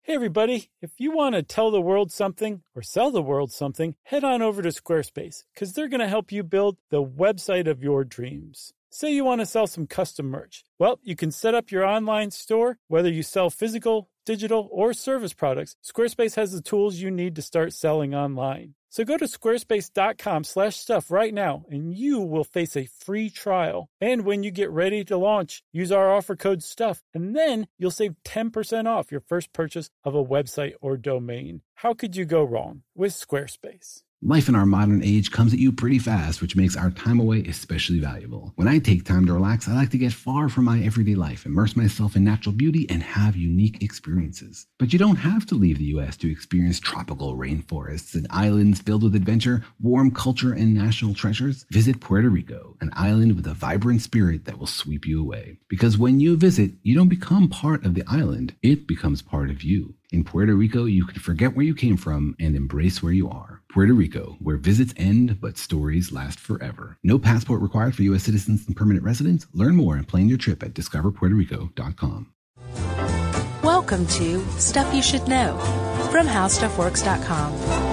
Hey everybody, if you want to tell the world something or sell the world something, head on over to Squarespace because they're going to help you build the website of your dreams. Say you want to sell some custom merch. Well, you can set up your online store, whether you sell physical, digital, or service products. Squarespace has the tools you need to start selling online. So go to squarespace.com/stuff right now and you will face a free trial. And when you get ready to launch, use our offer code STUFF and then you'll save 10% off your first purchase of a website or domain. How could you go wrong with Squarespace? Life in our modern age comes at you pretty fast, which makes our time away especially valuable. When I take time to relax, I like to get far from my everyday life, immerse myself in natural beauty, and have unique experiences. But you don't have to leave the U.S. to experience tropical rainforests and islands filled with adventure, warm culture, and national treasures. Visit Puerto Rico, an island with a vibrant spirit that will sweep you away. Because when you visit, you don't become part of the island, it becomes part of you. In Puerto Rico, you can forget where you came from and embrace where you are. Puerto Rico, where visits end, but stories last forever. No passport required for U.S. citizens and permanent residents. Learn more and plan your trip at discoverpuertorico.com. Welcome to Stuff You Should Know from HowStuffWorks.com.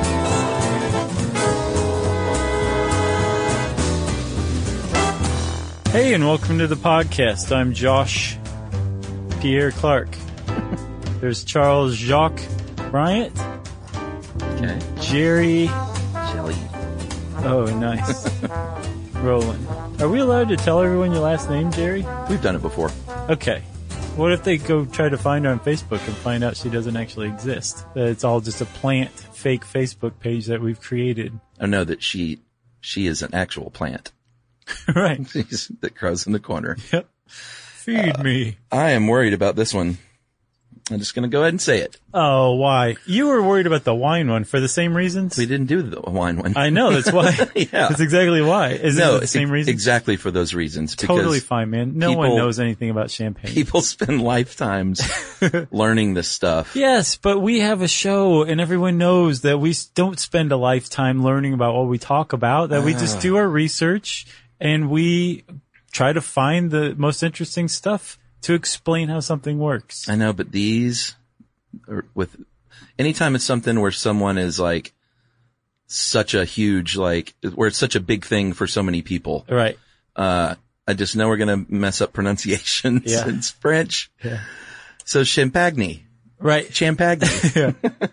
Hey, and welcome to the podcast. I'm Josh Pierre Clark. There's Charles Jacques Bryant. Okay. Jerry. Jelly. Oh, nice. Roland. Are we allowed to tell everyone your last name, Jerry? We've done it before. Okay. What if they go try to find her on Facebook and find out she doesn't actually exist? That it's all just a plant fake Facebook page that we've created. I know that she is an actual plant. Right. That grows in the corner. Yep. Feed me. I am worried about this one. I'm just going to go ahead and say it. Oh, why? You were worried about the wine one for the same reasons? We didn't do the wine one. I know, that's why. Yeah. That's exactly why. Is it the same reason? Exactly for those reasons. Totally fine, man. No one knows anything about champagne. People spend lifetimes learning this stuff. Yes, but we have a show and everyone knows that we don't spend a lifetime learning about what we talk about, that we just do our research and we try to find the most interesting stuff to explain how something works. I know, but these are anytime it's something where someone is like such a huge, like, where it's such a big thing for so many people. Right. I just know we're going to mess up pronunciations. Yeah. It's French. Yeah. So Champagne. Right. Champagne. Yeah.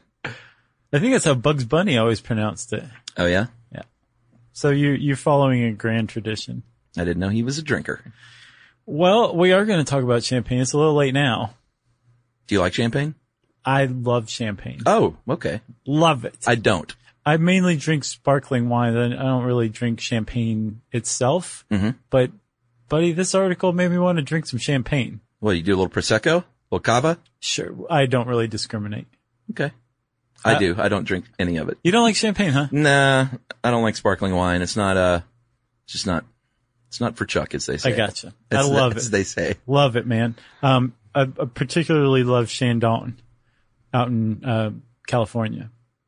I think that's how Bugs Bunny always pronounced it. Oh, yeah? Yeah. So you're following a grand tradition. I didn't know he was a drinker. Well, we are going to talk about champagne. It's a little late now. Do you like champagne? I love champagne. Oh, okay. Love it. I don't. I mainly drink sparkling wine. I don't really drink champagne itself. Mm-hmm. But, buddy, this article made me want to drink some champagne. Well, you do a little Prosecco? A little Cava? Sure. I don't really discriminate. Okay. I do. I don't drink any of it. You don't like champagne, huh? Nah, I don't like sparkling wine. It's not, it's not for Chuck, as they say. I gotcha. I love it. As they say. Love it, man. I particularly love Chandon out in, California.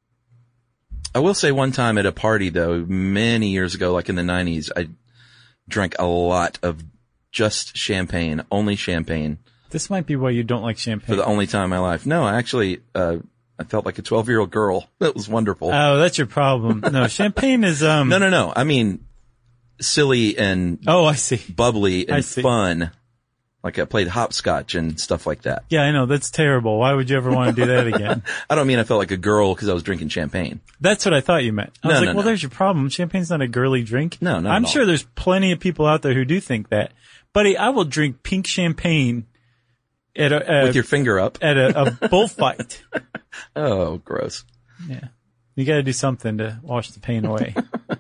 I will say one time at a party though, many years ago, like in the 90s, I drank a lot of just champagne, only champagne. This might be why you don't like champagne. For the only time in my life. No, I actually, I felt like a 12-year-old girl. That was wonderful. Oh, that's your problem. No, champagne is, No. I mean, silly and I see. Bubbly and fun. Like I played hopscotch and stuff like that. Yeah, I know. That's terrible. Why would you ever want to do that again? I don't mean I felt like a girl because I was drinking champagne. That's what I thought you meant. I was like, no. there's your problem. Champagne's not a girly drink. No, not I'm at sure all. there's plenty of people out there who do think that. Buddy, I will drink pink champagne at with your finger up at a bullfight. Oh, gross. Yeah. You gotta do something to wash the pain away.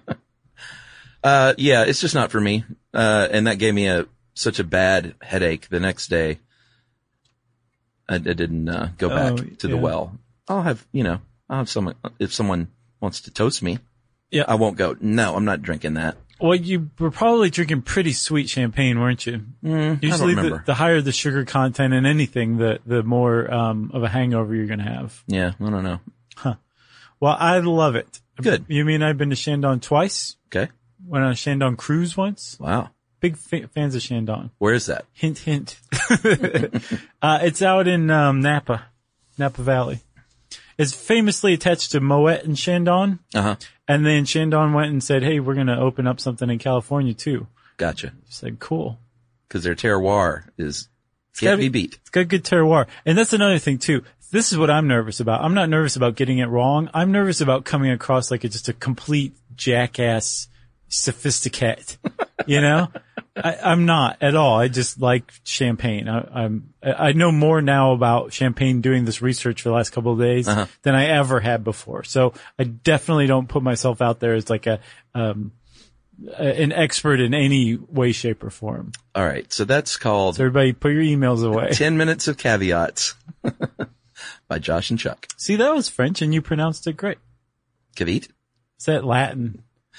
Yeah, it's just not for me. And that gave me such a bad headache the next day. I didn't, go back to the well. I'll have someone, if someone wants to toast me. Yeah. I won't go, no, I'm not drinking that. Well, you were probably drinking pretty sweet champagne, weren't you? Usually I don't remember. The higher the sugar content in anything, the more, of a hangover you're gonna have. Yeah, I don't know. Huh. Well, I love it. Good. You mean I've been to Chandon twice? Okay. Went on a Chandon cruise once. Wow. Big fans of Chandon. Where is that? Hint, hint. It's out in, Napa. Napa Valley. It's famously attached to Moet and Chandon. Uh-huh. And then Chandon went and said, hey, we're going to open up something in California too. Gotcha. I said, cool. Because their terroir can't be beat. It's got good terroir. And that's another thing too. This is what I'm nervous about. I'm not nervous about getting it wrong. I'm nervous about coming across like it's just a complete jackass sophisticate. You know? I'm not at all. I just like champagne. I know more now about champagne doing this research for the last couple of days than I ever had before. So I definitely don't put myself out there as like an expert in any way, shape, or form. All right. So that's called... So everybody put your emails away. 10 Minutes of Caveats by Josh and Chuck. See, that was French and you pronounced it great. Caveat? Is that Latin?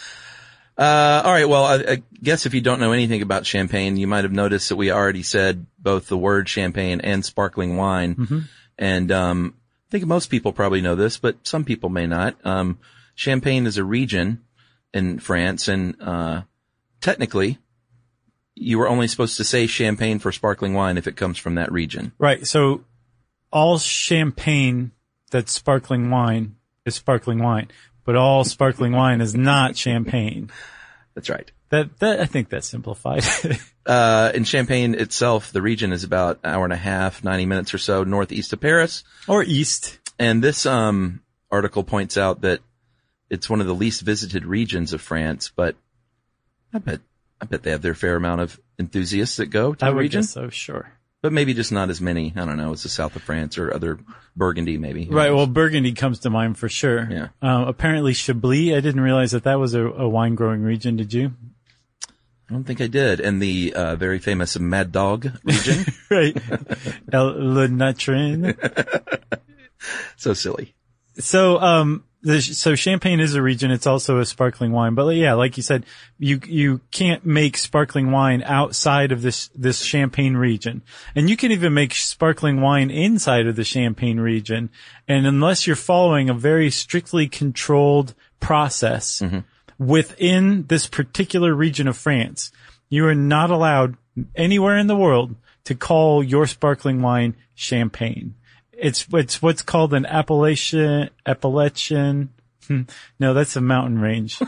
All right. Well, I guess if you don't know anything about champagne, you might have noticed that we already said both the word champagne and sparkling wine. Mm-hmm. And, I think most people probably know this, but some people may not. Champagne is a region in France, and, technically you were only supposed to say champagne for sparkling wine if it comes from that region. Right. So all champagne that's sparkling wine is sparkling wine. But all sparkling wine is not champagne. That's right. That I think that's simplified. In Champagne itself, the region is about an hour and a half, 90 minutes or so northeast of Paris. Or east. And this, article points out that it's one of the least visited regions of France, but I bet they have their fair amount of enthusiasts that go to the region. I would guess so, sure. But maybe just not as many, I don't know, as the south of France or other Burgundy maybe. Right, well, Burgundy comes to mind for sure. Yeah. Apparently Chablis, I didn't realize that was a wine growing region, did you? I don't think I did. And the very famous Mad Dog region. Right. Le Natrin. So silly. So, so Champagne is a region. It's also a sparkling wine. But yeah, like you said, you can't make sparkling wine outside of this Champagne region. And you can even make sparkling wine inside of the Champagne region. And unless you're following a very strictly controlled process within this particular region of France, you are not allowed anywhere in the world to call your sparkling wine champagne. It's what's called an Appalachian, no, that's a mountain range.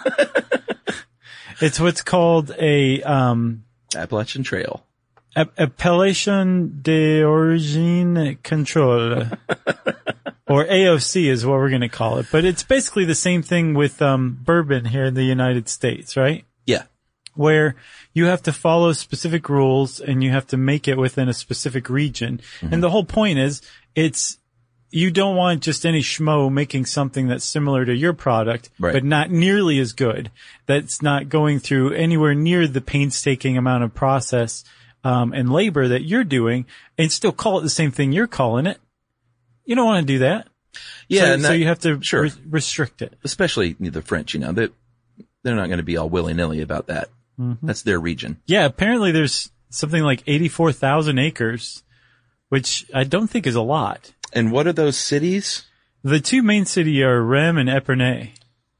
It's what's called a, Appalachian Trail. Appellation d'origine contrôle. Or AOC is what we're going to call it. But it's basically the same thing with, bourbon here in the United States, right? Yeah. Where you have to follow specific rules and you have to make it within a specific region. Mm-hmm. And the whole point is, you don't want just any schmo making something that's similar to your product, right, but not nearly as good. That's not going through anywhere near the painstaking amount of process, and labor that you're doing, and still call it the same thing you're calling it. You don't want to do that. Yeah. So you have to sure, restrict it. Especially the French, they're not going to be all willy-nilly about that. Mm-hmm. That's their region. Yeah. Apparently there's something like 84,000 acres, which I don't think is a lot. And what are those cities? The two main cities are Rheims and Epernay.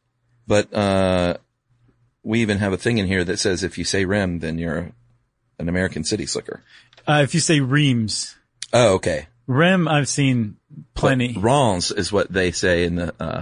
But, we even have a thing in here that says if you say Rheims, then you're an American city slicker. If you say Reims. Oh, okay. Rheims, I've seen plenty. But Reims is what they say in the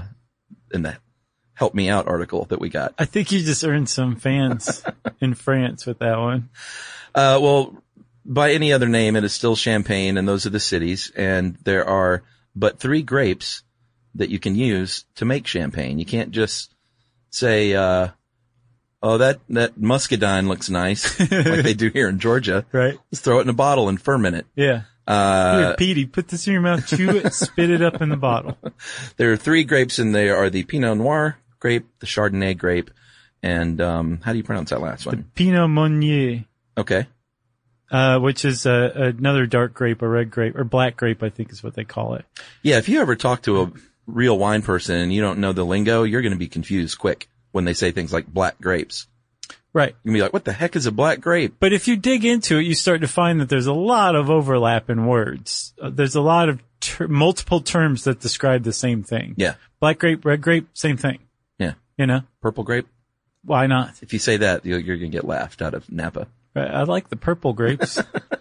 Help Me Out article that we got. I think you just earned some fans in France with that one. Well, by any other name, it is still Champagne, and those are the cities, and there are but 3 grapes that you can use to make champagne. You can't just say, oh, that muscadine looks nice, like they do here in Georgia. Right. Let's throw it in a bottle and ferment it. Yeah. Here, Petey, put this in your mouth, chew it, spit it up in the bottle. There are 3 grapes, and they are the Pinot Noir grape, the Chardonnay grape, and how do you pronounce that last one? The Pinot Meunier. Okay. Which is another dark grape, a red grape, or black grape, I think is what they call it. Yeah, if you ever talk to a real wine person and you don't know the lingo, you're going to be confused quick when they say things like black grapes. Right. You're going to be like, what the heck is a black grape? But if you dig into it, you start to find that there's a lot of overlap in words. There's a lot of multiple terms that describe the same thing. Yeah. Black grape, red grape, same thing. Yeah. Purple grape? Why not? If you say that, you're going to get laughed out of Napa. I like the purple grapes.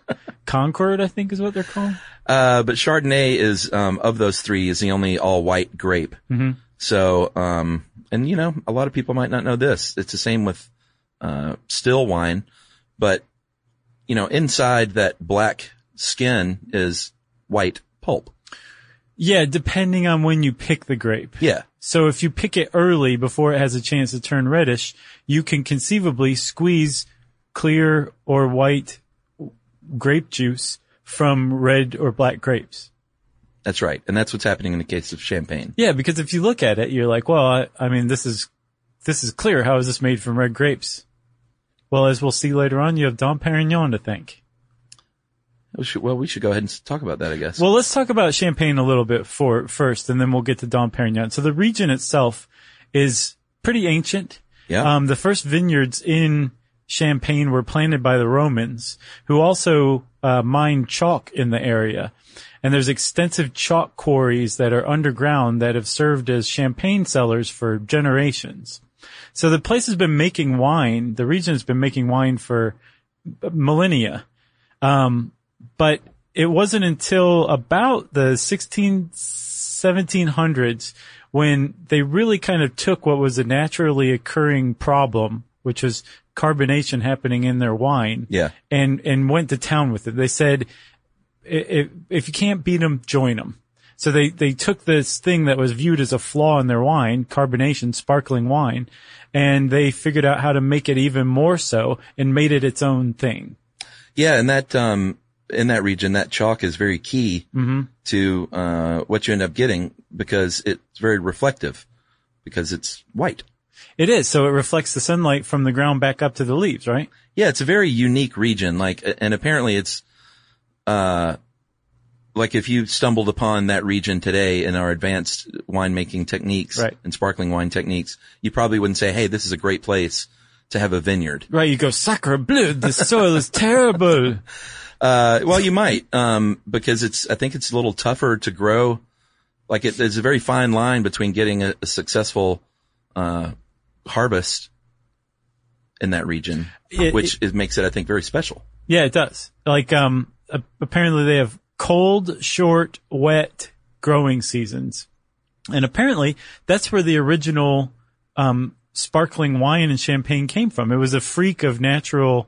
Concord, I think is what they're called. But Chardonnay is, of those three, is the only all white grape. Mm-hmm. So, and you know, a lot of people might not know this. It's the same with, still wine, but, you know, inside that black skin is white pulp. Yeah, depending on when you pick the grape. Yeah. So if you pick it early before it has a chance to turn reddish, you can conceivably squeeze clear or white grape juice from red or black grapes. That's right. And that's what's happening in the case of champagne. Yeah, because if you look at it, you're like, well, I mean, this is clear. How is this made from red grapes? Well, as we'll see later on, you have Dom Perignon to thank. We should go ahead and talk about that, I guess. Well, let's talk about Champagne a little bit first, and then we'll get to Dom Perignon. So the region itself is pretty ancient. Yeah. The first vineyards in Champagne were planted by the Romans, who also mined chalk in the area. And there's extensive chalk quarries that are underground that have served as champagne cellars for generations. So the place has been making wine, the region has been making wine for millennia. But it wasn't until about the 1700s when they really kind of took what was a naturally occurring problem, which was carbonation happening in their wine, yeah, and went to town with it. They said, if you can't beat them, join them. So they took this thing that was viewed as a flaw in their wine, carbonation, sparkling wine, and they figured out how to make it even more so and made it its own thing. Yeah, and that, in that region, that chalk is very key to what you end up getting because it's very reflective because it's white. It is. So it reflects the sunlight from the ground back up to the leaves, right? Yeah, it's a very unique region. And apparently it's, if you stumbled upon that region today in our advanced winemaking techniques and sparkling wine techniques, you probably wouldn't say, hey, this is a great place to have a vineyard. Right. You go, sacre bleu, the soil is terrible. Well, you might, because I think it's a little tougher to grow. There's a very fine line between getting a successful, harvest in that region, which makes it, I think, very special. Yeah, it does. Apparently they have cold, short, wet growing seasons. And apparently that's where the original, sparkling wine and champagne came from. It was a freak of natural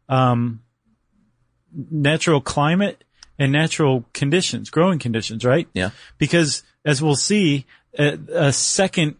climate and natural conditions, growing conditions, right? Yeah. Because as we'll see, a second,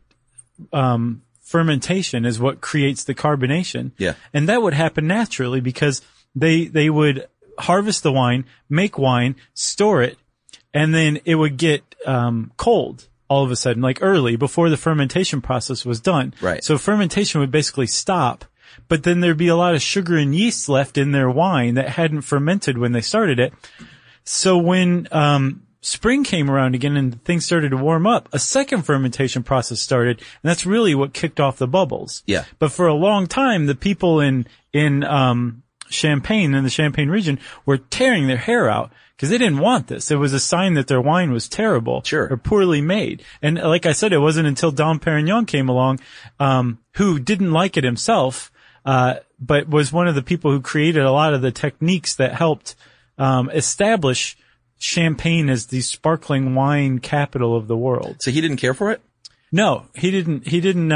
fermentation is what creates the carbonation. Yeah. And that would happen naturally because they would harvest the wine, make wine, store it, and then it would get, cold all of a sudden, like early before the fermentation process was done. Right. So fermentation would basically stop. But then there'd be a lot of sugar and yeast left in their wine that hadn't fermented when they started it. So when spring came around again and things started to warm up, a second fermentation process started, and that's really what kicked off the bubbles. Yeah. But for a long time, the people in Champagne, in the Champagne region, were tearing their hair out because they didn't want this. It was a sign that their wine was terrible or poorly made. And like I said, it wasn't until Dom Perignon came along, who didn't like it himself, but was one of the people who created a lot of the techniques that helped establish Champagne as the sparkling wine capital of the world. So he didn't care for it? No, he didn't,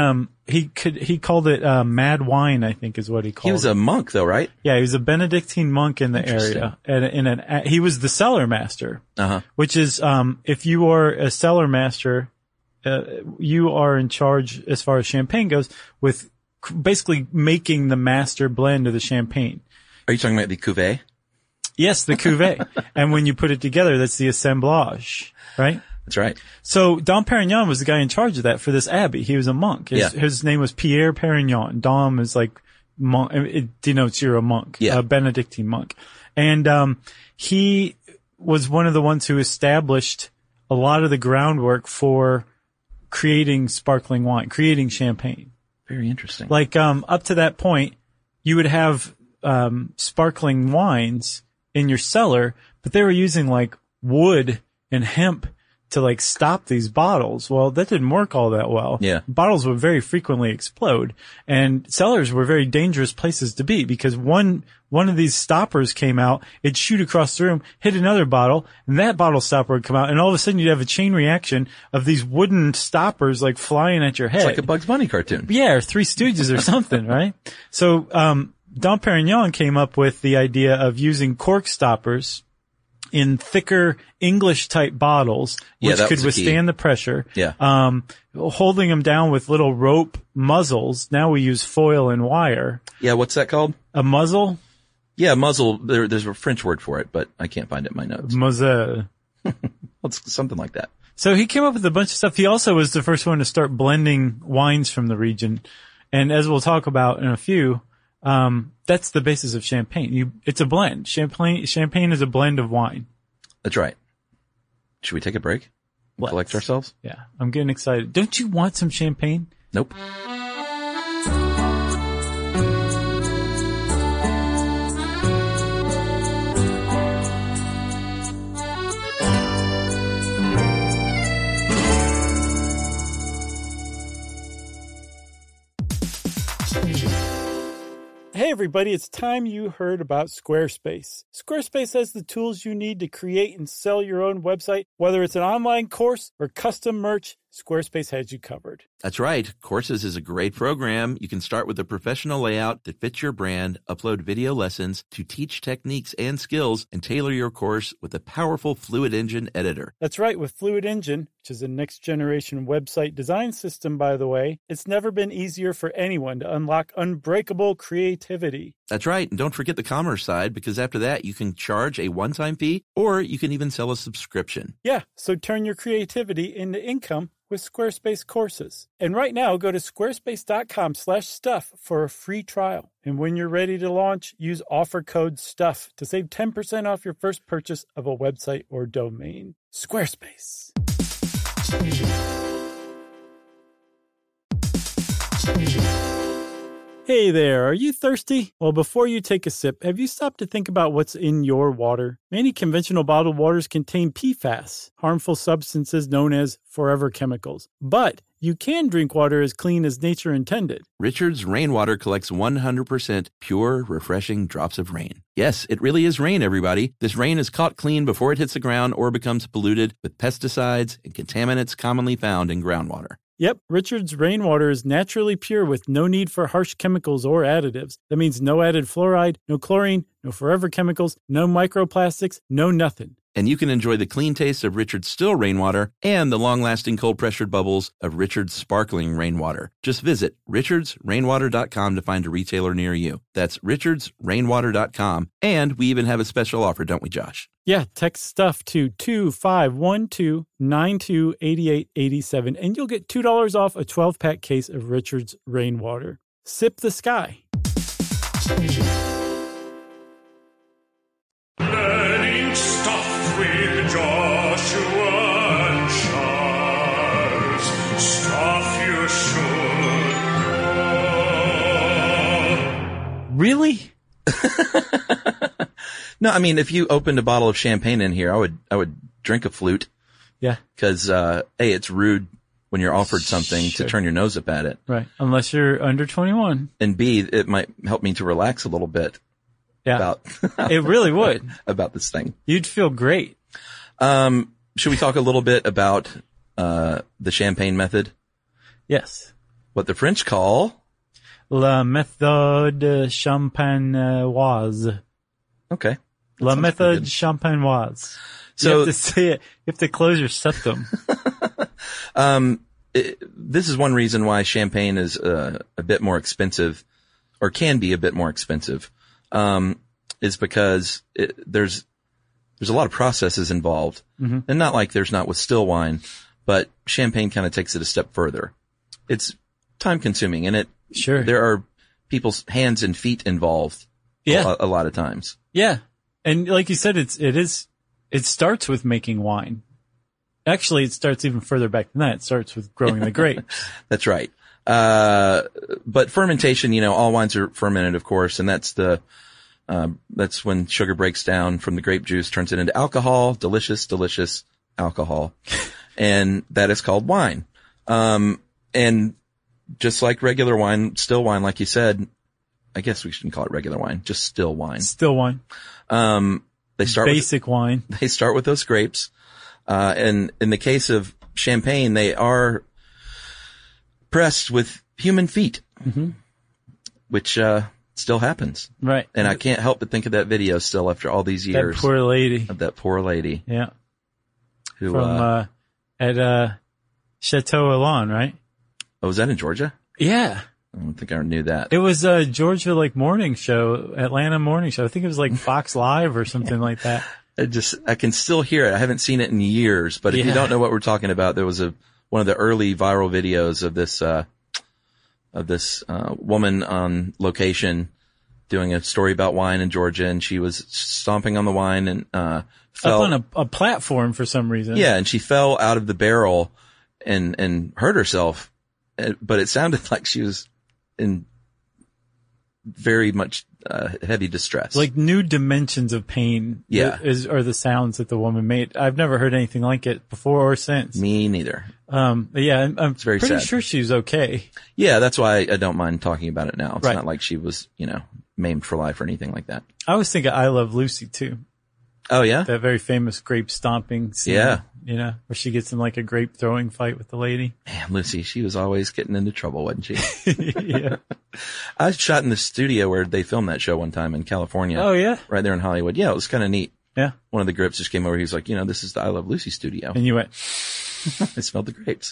he called it, mad wine, I think is what he called it. He was a monk though, right? Yeah, he was a Benedictine monk in the area. He was the cellar master. Which is, if you are a cellar master, you are in charge as far as champagne goes with basically making the master blend of the champagne. Are you talking about the cuvée? Yes, the cuvée. And when you put it together, that's the assemblage, right? That's right. So Dom Perignon was the guy in charge of that for this abbey. He was a monk. His name was Pierre Perignon. Dom is like monk. It denotes you're a monk, a Benedictine monk. And, he was one of the ones who established a lot of the groundwork for creating sparkling wine, creating champagne. Very interesting. Like, up to that point, you would have, sparkling wines in your cellar, but they were using like wood and hemp to like stop these bottles. Well, that didn't work all that well. Yeah. Bottles would very frequently explode, and cellars were very dangerous places to be because one of these stoppers came out, it'd shoot across the room, hit another bottle, and that bottle stopper would come out, and all of a sudden you'd have a chain reaction of these wooden stoppers like flying at your head. It's like a Bugs Bunny cartoon. Yeah, or Three Stooges or something, right? So, Dom Perignon came up with the idea of using cork stoppers in thicker English-type bottles, which could withstand the pressure. Yeah. Holding them down with little rope muzzles. Now we use foil and wire. Yeah, what's that called? A muzzle? Yeah, muzzle. There's a French word for it, but I can't find it in my notes. Muzzle. It's something like that. So he came up with a bunch of stuff. He also was the first one to start blending wines from the region. And as we'll talk about in a few, that's the basis of champagne. It's a blend. Champagne is a blend of wine. That's right. Should we take a break? Collect ourselves? Yeah. I'm getting excited. Don't you want some champagne? Nope. Hey everybody, it's time you heard about Squarespace. Squarespace has the tools you need to create and sell your own website. Whether it's an online course or custom merch, Squarespace has you covered. That's right. Courses is a great program. You can start with a professional layout that fits your brand, upload video lessons to teach techniques and skills, and tailor your course with a powerful Fluid Engine editor. That's right. With Fluid Engine, which is a next-generation website design system, by the way, it's never been easier for anyone to unlock unbreakable creativity. That's right. And don't forget the commerce side, because after that, you can charge a one-time fee, or you can even sell a subscription. Yeah, so turn your creativity into income with Squarespace courses. And right now, go to squarespace.com/stuff for a free trial. And when you're ready to launch, use offer code STUFF to save 10% off your first purchase of a website or domain. Squarespace. Hey there, are you thirsty? Well, before you take a sip, have you stopped to think about what's in your water? Many conventional bottled waters contain PFAS, harmful substances known as forever chemicals. But you can drink water as clean as nature intended. Richard's Rainwater collects 100% pure, refreshing drops of rain. Yes, it really is rain, everybody. This rain is caught clean before it hits the ground or becomes polluted with pesticides and contaminants commonly found in groundwater. Yep, Richard's Rainwater is naturally pure with no need for harsh chemicals or additives. That means no added fluoride, no chlorine, no forever chemicals, no microplastics, no nothing. And you can enjoy the clean taste of Richard's still rainwater and the long-lasting cold-pressured bubbles of Richard's sparkling rainwater. Just visit richardsrainwater.com to find a retailer near you. That's richardsrainwater.com. And we even have a special offer, don't we, Josh? Yeah, text STUFF to 2512928887, and you'll get $2 off a 12-pack case of Richard's Rainwater. Sip the sky. Learning stuff with Joshua and Charles. Stuff you should know. Really? No, I mean, if you opened a bottle of champagne in here, I would drink a flute. Yeah. Because, A, it's rude when you're offered something to turn your nose up at it. Right. Unless you're under 21. And B, it might help me to relax a little bit. Yeah. About it really would. About this thing. You'd feel great. Should we talk a little bit about, the champagne method? Yes. What the French call La méthode champenoise. Okay. La méthode champenoise. So you have to say it. You have to close your septum. This is one reason why champagne is a bit more expensive, or can be a bit more expensive, is because there's a lot of processes involved, and not like there's not with still wine, but champagne kind of takes it a step further. It's time consuming, and there are people's hands and feet involved. Yeah. A lot of times. Yeah. And like you said, it starts with making wine. Actually, it starts even further back than that. It starts with growing the grapes. That's right. But fermentation, all wines are fermented, of course, and that's when sugar breaks down from the grape juice, turns it into alcohol, delicious alcohol. and that is called wine. And just like regular wine, still wine, like you said, I guess we shouldn't call it regular wine, just still wine. Still wine. They start basic wine. They start with those grapes. And in the case of champagne, they are pressed with human feet, which, still happens. Right. And I can't help but think of that video still after all these years. That poor lady. Of that poor lady. Yeah. Who, from, at, Chateau Elan, right? Oh, was that in Georgia? Yeah. I don't think I knew that. It was a Georgia morning show, Atlanta morning show. I think it was like Fox Live or something like that. I can still hear it. I haven't seen it in years, but if you don't know what we're talking about, there was one of the early viral videos of this woman on location doing a story about wine in Georgia, and she was stomping on the wine and fell up on a platform for some reason. Yeah, and she fell out of the barrel and hurt herself, but it sounded like she was in very much heavy distress. Like new dimensions of pain are the sounds that the woman made. I've never heard anything like it before or since. Me neither. But yeah, I'm very pretty sad. sure she's okay. Yeah, that's why I don't mind talking about it now. It's right. not like she was, maimed for life or anything like that. I was thinking I Love Lucy too. Oh yeah? That very famous grape stomping scene. Yeah. Where she gets in like a grape throwing fight with the lady. Man, Lucy, she was always getting into trouble, wasn't she? Yeah. I shot in the studio where they filmed that show one time in California. Oh yeah? Right there in Hollywood. Yeah, it was kind of neat. Yeah. One of the grips just came over. He was like, this is the I Love Lucy studio. And you went, I smelled the grapes.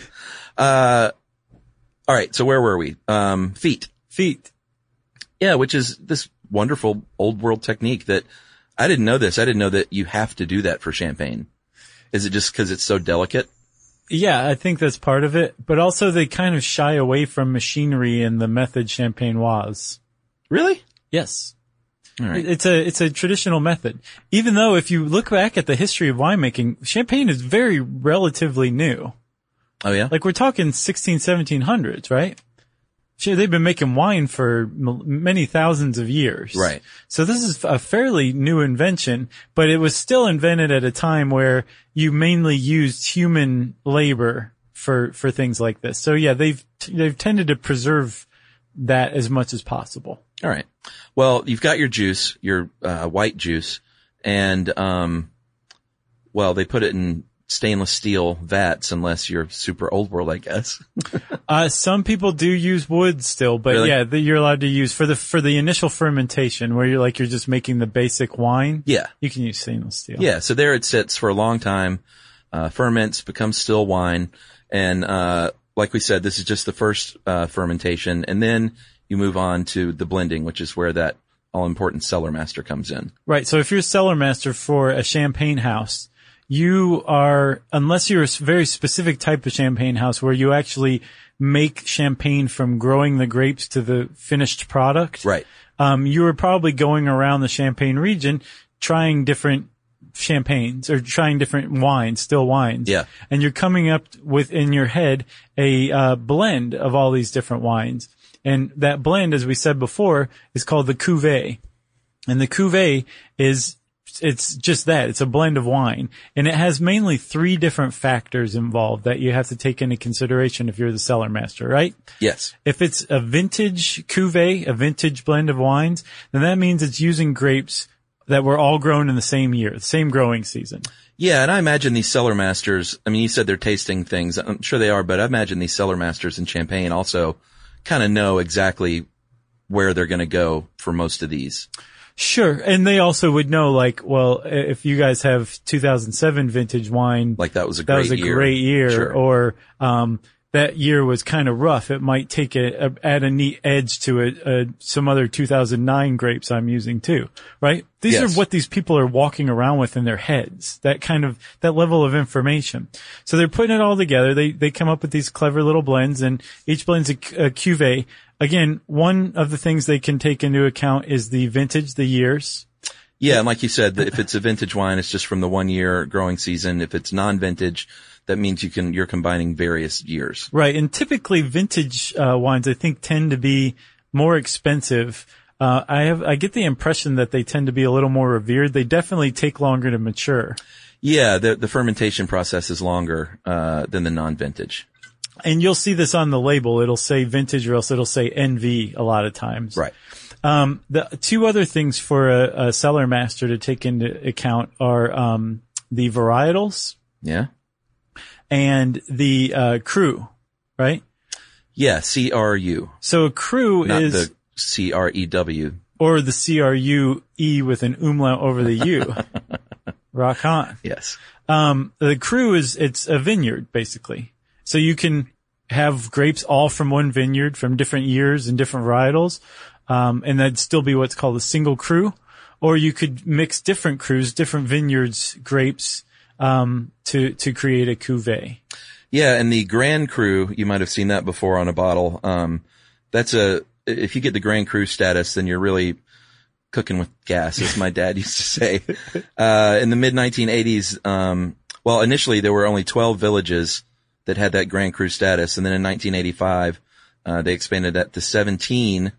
All right. So where were we? Feet. Yeah. Which is this wonderful old world technique that I didn't know this. I didn't know that you have to do that for champagne. Is it just because it's so delicate? Yeah, I think that's part of it. But also they kind of shy away from machinery in the method champagnoise. Really? Yes. All right. It's a traditional method. Even though if you look back at the history of winemaking, champagne is very relatively new. Oh yeah? Like we're talking 1700s, right? They've been making wine for many thousands of years. Right. So this is a fairly new invention, but it was still invented at a time where you mainly used human labor for things like this. So yeah, they've tended to preserve that as much as possible. All right. Well, you've got your juice, your white juice, and they put it in stainless steel vats unless you're super old world, I guess. Some people do use wood still, but really? Yeah, you're allowed to use for the initial fermentation where you're just making the basic wine. Yeah. You can use stainless steel. Yeah. So there it sits for a long time, ferments, becomes still wine. And, like we said, this is just the first, fermentation. And then you move on to the blending, which is where that all important cellar master comes in. Right. So if you're a cellar master for a champagne house, you are, unless you're a very specific type of champagne house where you actually make champagne from growing the grapes to the finished product. Right. You are probably going around the Champagne region trying different champagnes or trying different wines, still wines. Yeah. And you're coming up with in your head a blend of all these different wines. And that blend, as we said before, is called the cuvée. And the cuvée it's just that. It's a blend of wine. And it has mainly 3 different factors involved that you have to take into consideration if you're the cellar master, right? Yes. If it's a vintage cuvée, a vintage blend of wines, then that means it's using grapes that were all grown in the same year, the same growing season. Yeah, and I imagine these cellar masters, I mean, you said they're tasting things. I'm sure they are, but I imagine these cellar masters in Champagne also kind of know exactly where they're going to go for most of these. Sure. And they also would know, if you guys have 2007 vintage wine. Like that was a great year. Sure. Or, that year was kind of rough. It might add a neat edge to some other 2009 grapes I'm using too, right? These Yes. are what these people are walking around with in their heads. That level of information. So they're putting it all together. They come up with these clever little blends, and each blend's a cuvée. Again, one of the things they can take into account is the vintage, the years. Yeah, and like you said, if it's a vintage wine, it's just from the 1 year growing season. If it's non-vintage, that means you're combining various years. Right. And typically vintage wines, I think, tend to be more expensive. I get the impression that they tend to be a little more revered. They definitely take longer to mature. Yeah, the fermentation process is longer than the non-vintage. And you'll see this on the label. It'll say vintage or else it'll say NV a lot of times. Right. The two other things for a cellar master to take into account are the varietals. Yeah. And the cru, right? Yeah, CRU. So a cru not is the CREW. Or the CRUE with an umlaut over the U. Rock on. Yes. The cru it's a vineyard, basically. So you can have grapes all from one vineyard from different years and different varietals. And that'd still be what's called a single cru. Or you could mix different crus, different vineyards, grapes, to create a cuvee. Yeah. And the Grand Cru, you might have seen that before on a bottle. If you get the Grand Cru status, then you're really cooking with gas, as my dad used to say. In the mid 1980s, initially there were only 12 villages that had that Grand Cru status. And then in 1985, they expanded that to 17,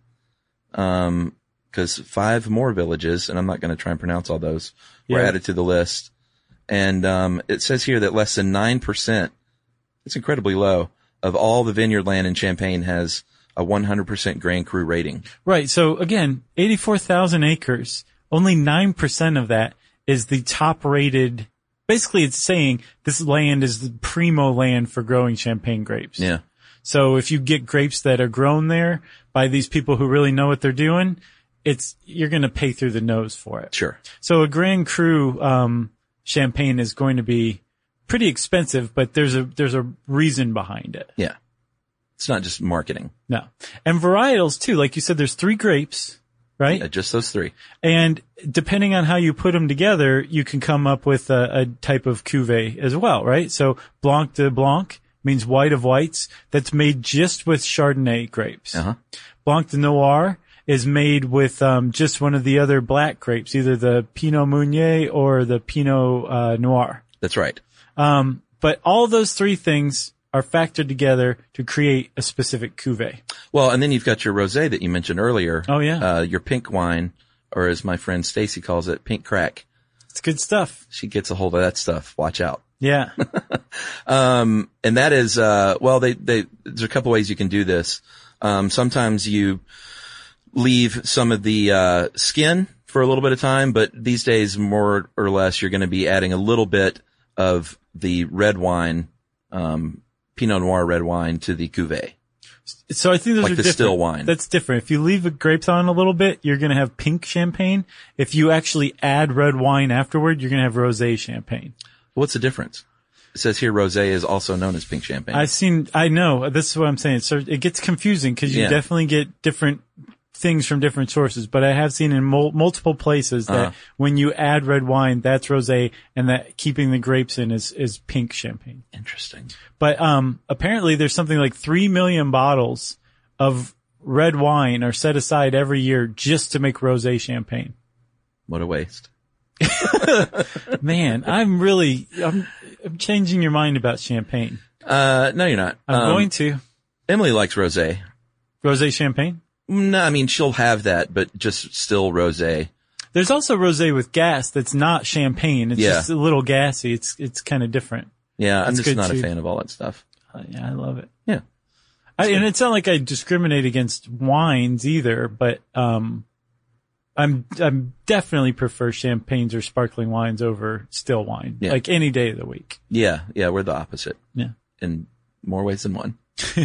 cause 5 more villages, and I'm not going to try and pronounce all those, were added to the list. And, it says here that less than 9%, it's incredibly low, of all the vineyard land in Champagne has a 100% Grand Cru rating. Right. So again, 84,000 acres, only 9% of that is the top rated. Basically, it's saying this land is the primo land for growing Champagne grapes. Yeah. So if you get grapes that are grown there by these people who really know what they're doing, you're going to pay through the nose for it. Sure. So a Grand Cru, Champagne is going to be pretty expensive, but there's a reason behind it. Yeah. It's not just marketing. No. And varietals too. Like you said, there's 3 grapes, right? Yeah, just those 3. And depending on how you put them together, you can come up with a type of cuvee as well, right? So Blanc de Blanc means white of whites. That's made just with Chardonnay grapes. Uh-huh. Blanc de Noir is made with just one of the other black grapes, either the Pinot Meunier or the Pinot Noir. That's right. But all those 3 things are factored together to create a specific cuvee. Well, and then you've got your rosé that you mentioned earlier. Oh yeah. Your pink wine, or as my friend Stacy calls it, pink crack. It's good stuff. She gets a hold of that stuff. Watch out. Yeah. And that is, there's a couple ways you can do this. Sometimes you leave some of the, skin for a little bit of time, but these days, more or less, you're going to be adding a little bit of the red wine, Pinot Noir red wine to the cuvee. So I think those like are the different. still wine. That's different. If you leave the grapes on a little bit, you're going to have pink champagne. If you actually add red wine afterward, you're going to have rosé champagne. What's the difference? It says here rosé is also known as pink champagne. I know. This is what I'm saying. So it gets confusing because you definitely get different things from different sources, but I have seen in multiple places that when you add red wine, that's rosé, and that keeping the grapes in is pink champagne. Interesting. But apparently there's something like 3 million bottles of red wine are set aside every year just to make rosé champagne. What a waste. Man, I'm changing your mind about champagne. No, you're not. I'm going to. Emily likes rosé. Rosé champagne? No, I mean, she'll have that, but just still rosé. There's also rosé with gas that's not champagne. It's just a little gassy. It's kind of different. Yeah, I'm That's just not good a too. fan of all that stuff. Yeah, I love it. Yeah. And it's not like I discriminate against wines either, but I'm definitely prefer champagnes or sparkling wines over still wine, like any day of the week. Yeah, we're the opposite. Yeah. In more ways than one.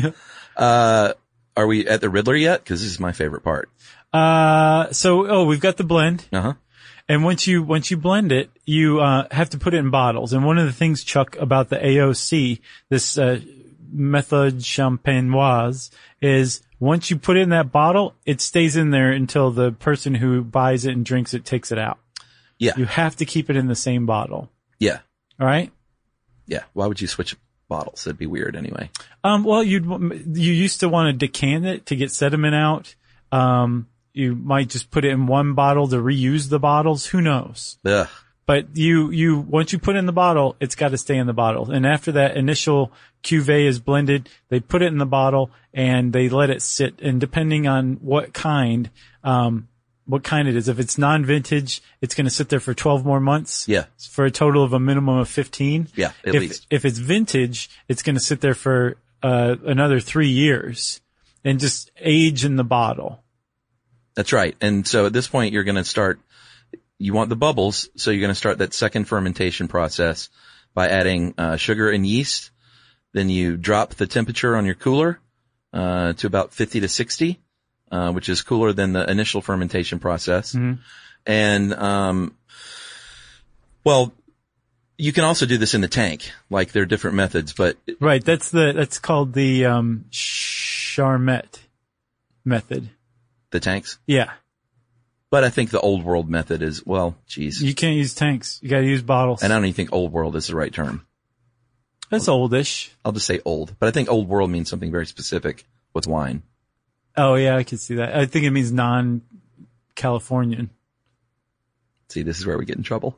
Are we at the Riddler yet? Cause this is my favorite part. We've got the blend. Uh-huh. And once you blend it, you, have to put it in bottles. And one of the things, Chuck, about the AOC, this, méthode champenoise, is once you put it in that bottle, it stays in there until the person who buys it and drinks it takes it out. Yeah. You have to keep it in the same bottle. Yeah. All right? Yeah. Why would you switch bottles? That'd be weird anyway. Well, you used to want to decant it to get sediment out. You might just put it in one bottle to reuse the bottles. Who knows? Ugh. But once you put it in the bottle, it's got to stay in the bottle. And after that initial cuvee is blended, they put it in the bottle and they let it sit. And depending on what kind, what kind it is. If it's non-vintage, it's going to sit there for 12 more months. Yeah. For a total of a minimum of 15. Yeah, at least. If it's vintage, it's going to sit there for another 3 years and just age in the bottle. That's right. And so at this point, you're going to start, you want the bubbles, so you're going to start that second fermentation process by adding sugar and yeast. Then you drop the temperature on your cooler to about 50 to 60, which is cooler than the initial fermentation process. Mm-hmm. And, well, you can also do this in the tank. Like, there are different methods, but right. That's called the Charmet method. The tanks? Yeah. But I think the old world method is, well, geez. You can't use tanks. You got to use bottles. And I don't even think old world is the right term. That's oldish. I'll just say old. But I think old world means something very specific with wine. Oh, yeah, I can see that. I think it means non-Californian. See, this is where we get in trouble.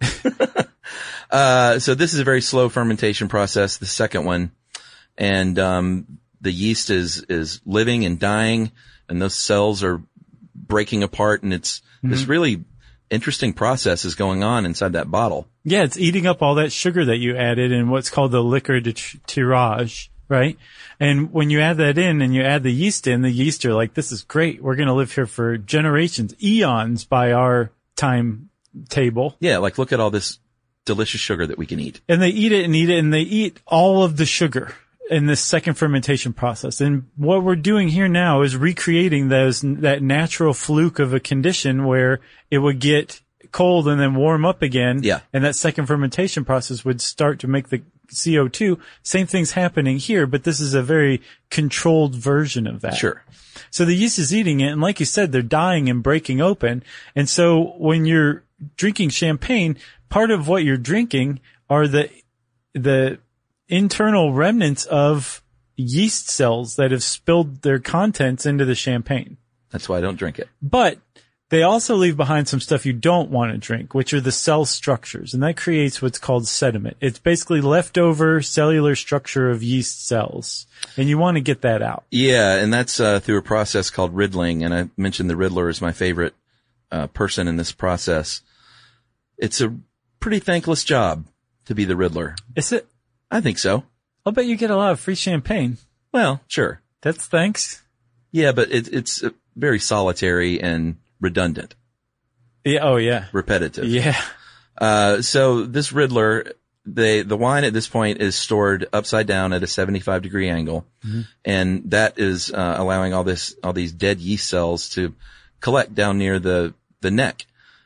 So this is a very slow fermentation process, the second one. And the yeast is living and dying, and those cells are breaking apart, and it's this really interesting process is going on inside that bottle. Yeah, it's eating up all that sugar that you added in what's called the liquor de tirage, right? And when you add that in and you add the yeast in, the yeast are like, this is great. We're going to live here for generations, eons by our time table. Yeah, like look at all this delicious sugar that we can eat. And they eat it, and they eat all of the sugar in this second fermentation process. And what we're doing here now is recreating that natural fluke of a condition where it would get cold and then warm up again. Yeah. And that second fermentation process would start to make the CO2. Same thing's happening here, but this is a very controlled version of that. Sure. So the yeast is eating it, and like you said, they're dying and breaking open. And so when you're drinking champagne, part of what you're drinking are the internal remnants of yeast cells that have spilled their contents into the champagne. That's why I don't drink it. But they also leave behind some stuff you don't want to drink, which are the cell structures, and that creates what's called sediment. It's basically leftover cellular structure of yeast cells, and you want to get that out. Yeah, and that's through a process called riddling, and I mentioned the Riddler is my favorite person in this process. It's a pretty thankless job to be the Riddler. Is it? I think so. I'll bet you get a lot of free champagne. Well, sure. That's thanks. Yeah, but it's very solitary and redundant. Yeah. Oh, yeah. Repetitive. Yeah. So this Riddler, the wine at this point is stored upside down at a 75 degree angle. Mm-hmm. And that is, allowing all these dead yeast cells to collect down near the neck.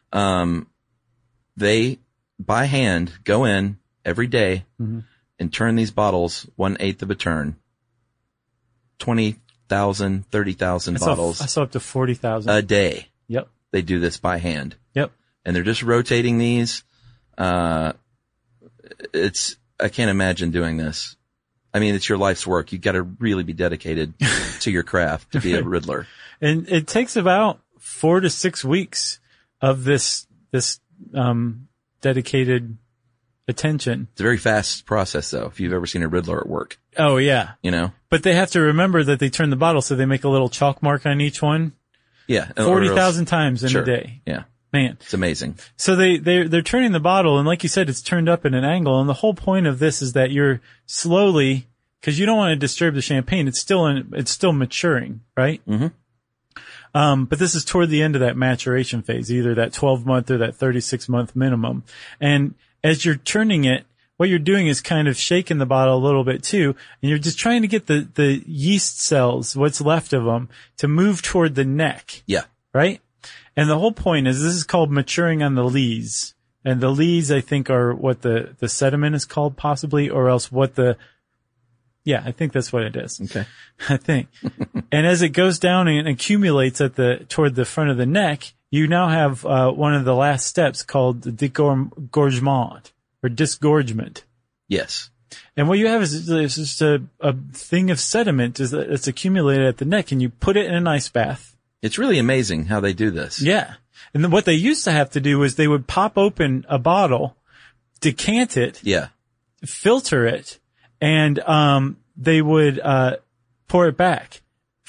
They, by hand, go in every day and turn these bottles 1/8 of a turn. 20,000, 30,000 bottles. I saw up to 40,000 a day. Yep. They do this by hand. Yep. And they're just rotating these. I can't imagine doing this. I mean, it's your life's work. You've got to really be dedicated to your craft to be a Riddler. And it takes about 4 to 6 weeks of this dedicated attention. It's a very fast process, though, if you've ever seen a Riddler at work. Oh, yeah. You know? But they have to remember that they turn the bottle, so they make a little chalk mark on each one. Yeah. 40,000 times in a day. Yeah. Man. It's amazing. So they're turning the bottle, and like you said, it's turned up at an angle, and the whole point of this is that you're slowly, because you don't want to disturb the champagne, it's still maturing, right? Mm-hmm. But this is toward the end of that maturation phase, either that 12-month or that 36-month minimum. And as you're turning it, what you're doing is kind of shaking the bottle a little bit too, and you're just trying to get the yeast cells, what's left of them, to move toward the neck. Yeah. Right? And the whole point is this is called maturing on the lees. And the lees, I think, are what the sediment is called possibly, or else what yeah, I think that's what it is. Okay. I think. And as it goes down and accumulates toward the front of the neck, you now have, one of the last steps called disgorgement or disgorgement. Yes. And what you have is just a thing of sediment that's accumulated at the neck, and you put it in an ice bath. It's really amazing how they do this. Yeah. And then what they used to have to do was they would pop open a bottle, decant it, Yeah. filter it, and they would pour it back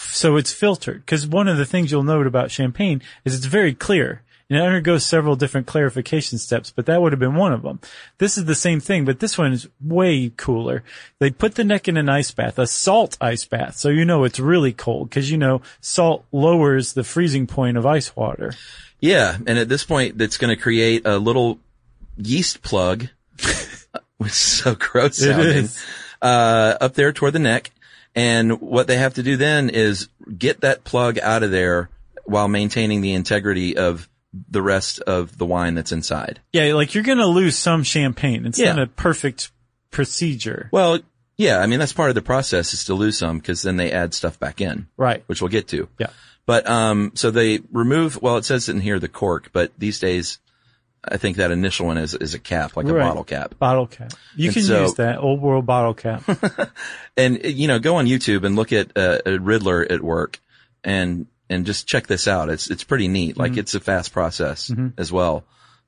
So it's filtered. Because one of the things you'll note about champagne is it's very clear. And it undergoes several different clarification steps, but that would have been one of them. This is the same thing, but this one is way cooler. They put the neck in an ice bath, a salt ice bath, so you know it's really cold, because you know salt lowers the freezing point of ice water. Yeah, and at this point, it's going to create a little yeast plug, which is so gross sounding, up there toward the neck. And what they have to do then is get that plug out of there while maintaining the integrity of the rest of the wine that's inside. Yeah, like you're going to lose some champagne. It's not a perfect procedure. Well, yeah, I mean, that's part of the process is to lose some, because then they add stuff back in. Right. Which we'll get to. Yeah. But, so they remove, well, it says in here the cork, but these days, I think that initial one is a cap, like a bottle cap. Bottle cap. You can use that old world bottle cap. And, you know, go on YouTube and look at a Riddler at work and just check this out. It's pretty neat. Like it's a fast process as well.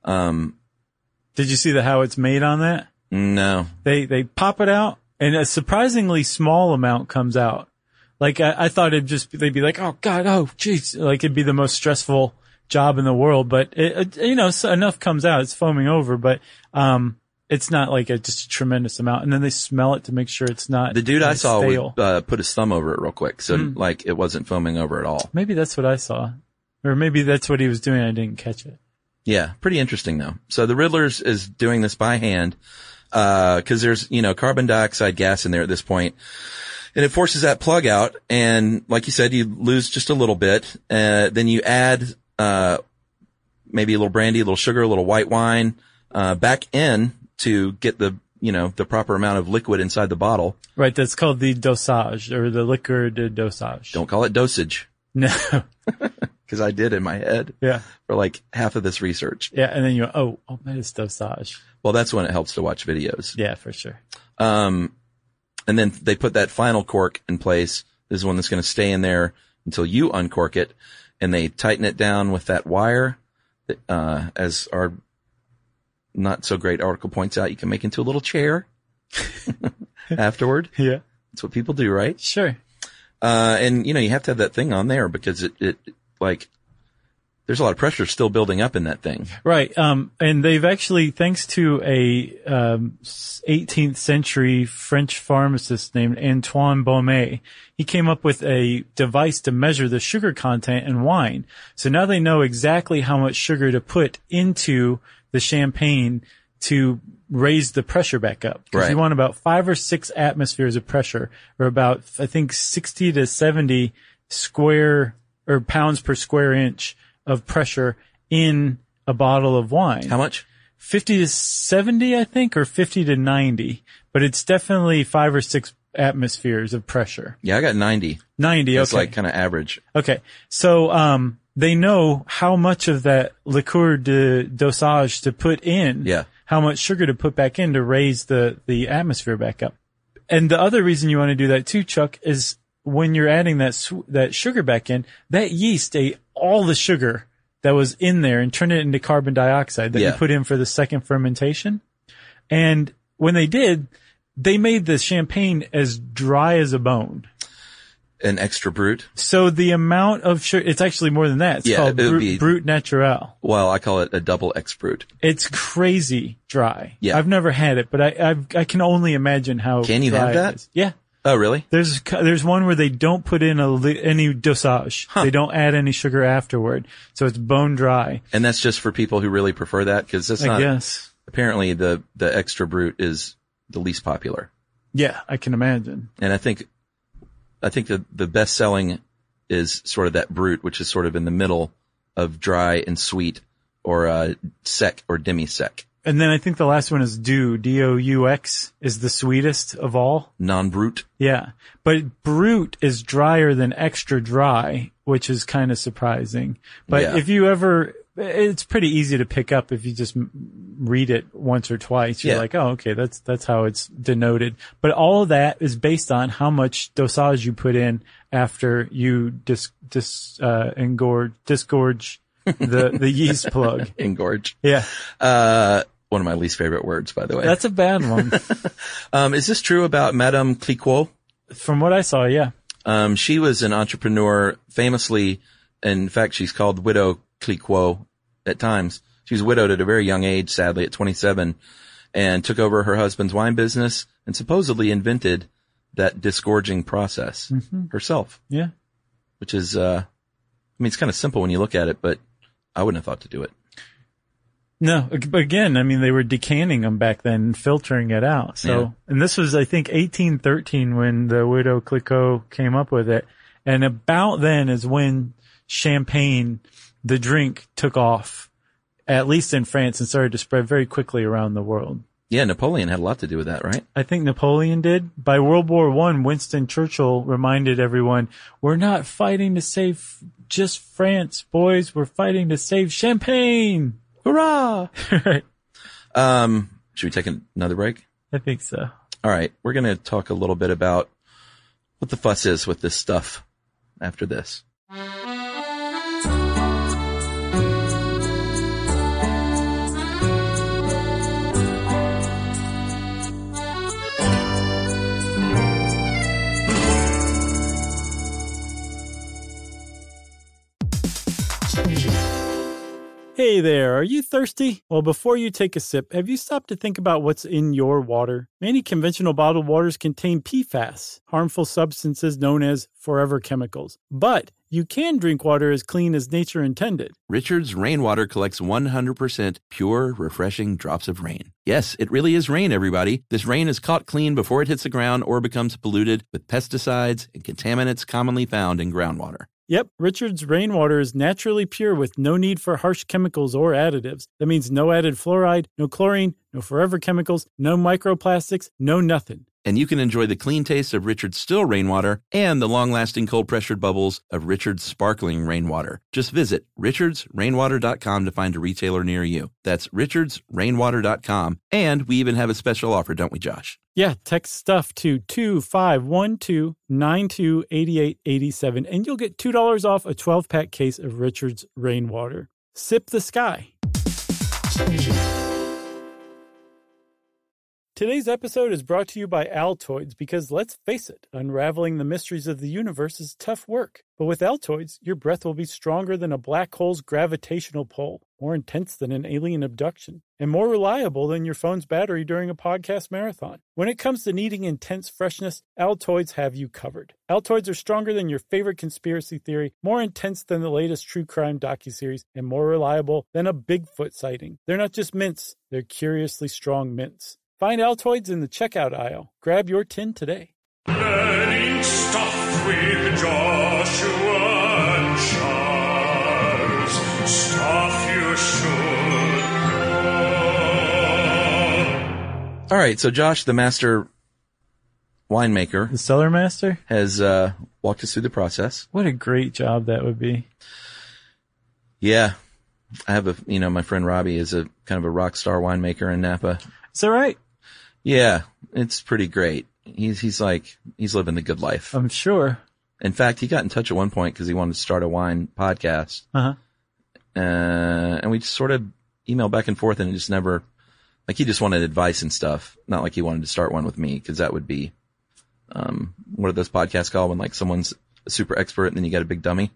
Did you see how it's made on that? No. They pop it out and a surprisingly small amount comes out. Like I thought they'd be like, oh God, oh jeez, like it'd be the most stressful job in the world, but you know, so enough comes out, it's foaming over, but, it's not like just a tremendous amount. And then they smell it to make sure it's not. The dude I saw stale. would, put his thumb over it real quick. So like it wasn't foaming over at all. Maybe that's what I saw. Or maybe that's what he was doing. I didn't catch it. Yeah. Pretty interesting though. So the Riddler's is doing this by hand, cause there's, you know, carbon dioxide gas in there at this point. And it forces that plug out. And like you said, you lose just a little bit. Then you add, maybe a little brandy, a little sugar, a little white wine, back in to get the, you know, the proper amount of liquid inside the bottle. Right. That's called the dosage or the liqueur de dosage. Don't call it dosage. No. Cause I did in my head. Yeah. For like half of this research. Yeah. And then you go, oh, that is dosage. Well, that's when it helps to watch videos. Yeah, for sure. And then they put that final cork in place. This is one that's going to stay in there until you uncork it. And they tighten it down with that wire, as our not so great article points out, you can make into a little chair afterward. Yeah. That's what people do, right? Sure. And you know, you have to have that thing on there because it like, there's a lot of pressure still building up in that thing. Right. And they've actually, thanks to a 18th century French pharmacist named Antoine Baume, he came up with a device to measure the sugar content in wine. So now they know exactly how much sugar to put into the champagne to raise the pressure back up. Because you want about 5 or 6 atmospheres of pressure, or about, I think, 60 to 70 pounds per square inch of pressure in a bottle of wine. How much? 50 to 70, I think, or 50 to 90. But it's definitely 5 or 6 atmospheres of pressure. Yeah, I got 90. 90, That's okay. like kind of average. Okay. So, they know how much of that liqueur de dosage to put in. Yeah. How much sugar to put back in to raise the atmosphere back up. And the other reason you want to do that too, Chuck, is when you're adding that sugar back in, that yeast ate all the sugar that was in there and turned it into carbon dioxide that you put in for the second fermentation. And when they did, they made the champagne as dry as a bone. An extra brut? So the amount of sugar, it's actually more than that. It's called brut naturel. Well, I call it a double X brut. It's crazy dry. Yeah. I've never had it, but I can only imagine how Can you dry have that? it is. Yeah. Oh, really? There's one where they don't put in any dosage. They don't add any sugar afterward. So it's bone dry. And that's just for people who really prefer that? Cause that's I guess. Apparently the extra brut is the least popular. Yeah, I can imagine. And I think the best selling is sort of that brut, which is sort of in the middle of dry and sweet, or sec or demi-sec. And then I think the last one is D-O-U-X is the sweetest of all. Non-brut. Yeah. But brut is drier than extra dry, which is kind of surprising. But if you ever, it's pretty easy to pick up if you just read it once or twice. You're like, oh, okay, that's how it's denoted. But all of that is based on how much dosage you put in after you disgorge the yeast plug. Engorge. Yeah. One of my least favorite words, by the way. That's a bad one. Is this true about Madame Clicquot? From what I saw, yeah. She was an entrepreneur, famously. In fact, she's called Widow Clicquot at times. She was widowed at a very young age, sadly, at 27, and took over her husband's wine business and supposedly invented that disgorging process herself. Yeah. Which is, it's kind of simple when you look at it, but I wouldn't have thought to do it. No, but again, they were decanting them back then and filtering it out. So, And this was, I think, 1813 when the Widow Clicquot came up with it. And about then is when champagne, the drink, took off, at least in France, and started to spread very quickly around the world. Yeah, Napoleon had a lot to do with that, right? I think Napoleon did. By World War I, Winston Churchill reminded everyone, we're not fighting to save just France, boys. We're fighting to save champagne. Hurrah! Right. Should we take another break? I think so. All right. We're going to talk a little bit about what the fuss is with this stuff after this. Hey there, are you thirsty? Well, before you take a sip, have you stopped to think about what's in your water? Many conventional bottled waters contain PFAS, harmful substances known as forever chemicals. But you can drink water as clean as nature intended. Richard's Rainwater collects 100% pure, refreshing drops of rain. Yes, it really is rain, everybody. This rain is caught clean before it hits the ground or becomes polluted with pesticides and contaminants commonly found in groundwater. Yep, Richard's Rainwater is naturally pure with no need for harsh chemicals or additives. That means no added fluoride, no chlorine, no forever chemicals, no microplastics, no nothing. And you can enjoy the clean taste of Richard's still rainwater and the long-lasting cold-pressured bubbles of Richard's sparkling rainwater. Just visit richardsrainwater.com to find a retailer near you. That's richardsrainwater.com. And we even have a special offer, don't we, Josh? Yeah, text stuff to 2512928887 and you'll get $2 off a 12-pack case of Richard's Rainwater. Sip the sky. Today's episode is brought to you by Altoids because, let's face it, unraveling the mysteries of the universe is tough work. But with Altoids, your breath will be stronger than a black hole's gravitational pull, more intense than an alien abduction, and more reliable than your phone's battery during a podcast marathon. When it comes to needing intense freshness, Altoids have you covered. Altoids are stronger than your favorite conspiracy theory, more intense than the latest true crime docuseries, and more reliable than a Bigfoot sighting. They're not just mints, they're curiously strong mints. Find Altoids in the checkout aisle. Grab your tin today. Learning stuff with Joshua and Charles. Stuff you should know. All right. So Josh, the master winemaker, The cellar master? has walked us through the process. What a great job that would be. Yeah. I have my friend Robbie is a kind of a rock star winemaker in Napa. Is that right? Yeah, it's pretty great. He's living the good life. I'm sure. In fact, he got in touch at one point because he wanted to start a wine podcast. Uh-huh. And we just sort of emailed back and forth and it just never, he just wanted advice and stuff. Not like he wanted to start one with me because that would be, what are those podcasts called when someone's a super expert and then you got a big dummy?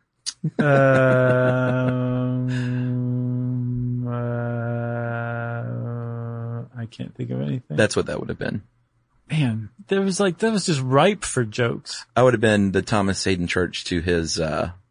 I can't think of anything. That's what that would have been. Man, that was just ripe for jokes. I would have been the Thomas Hayden Church to his,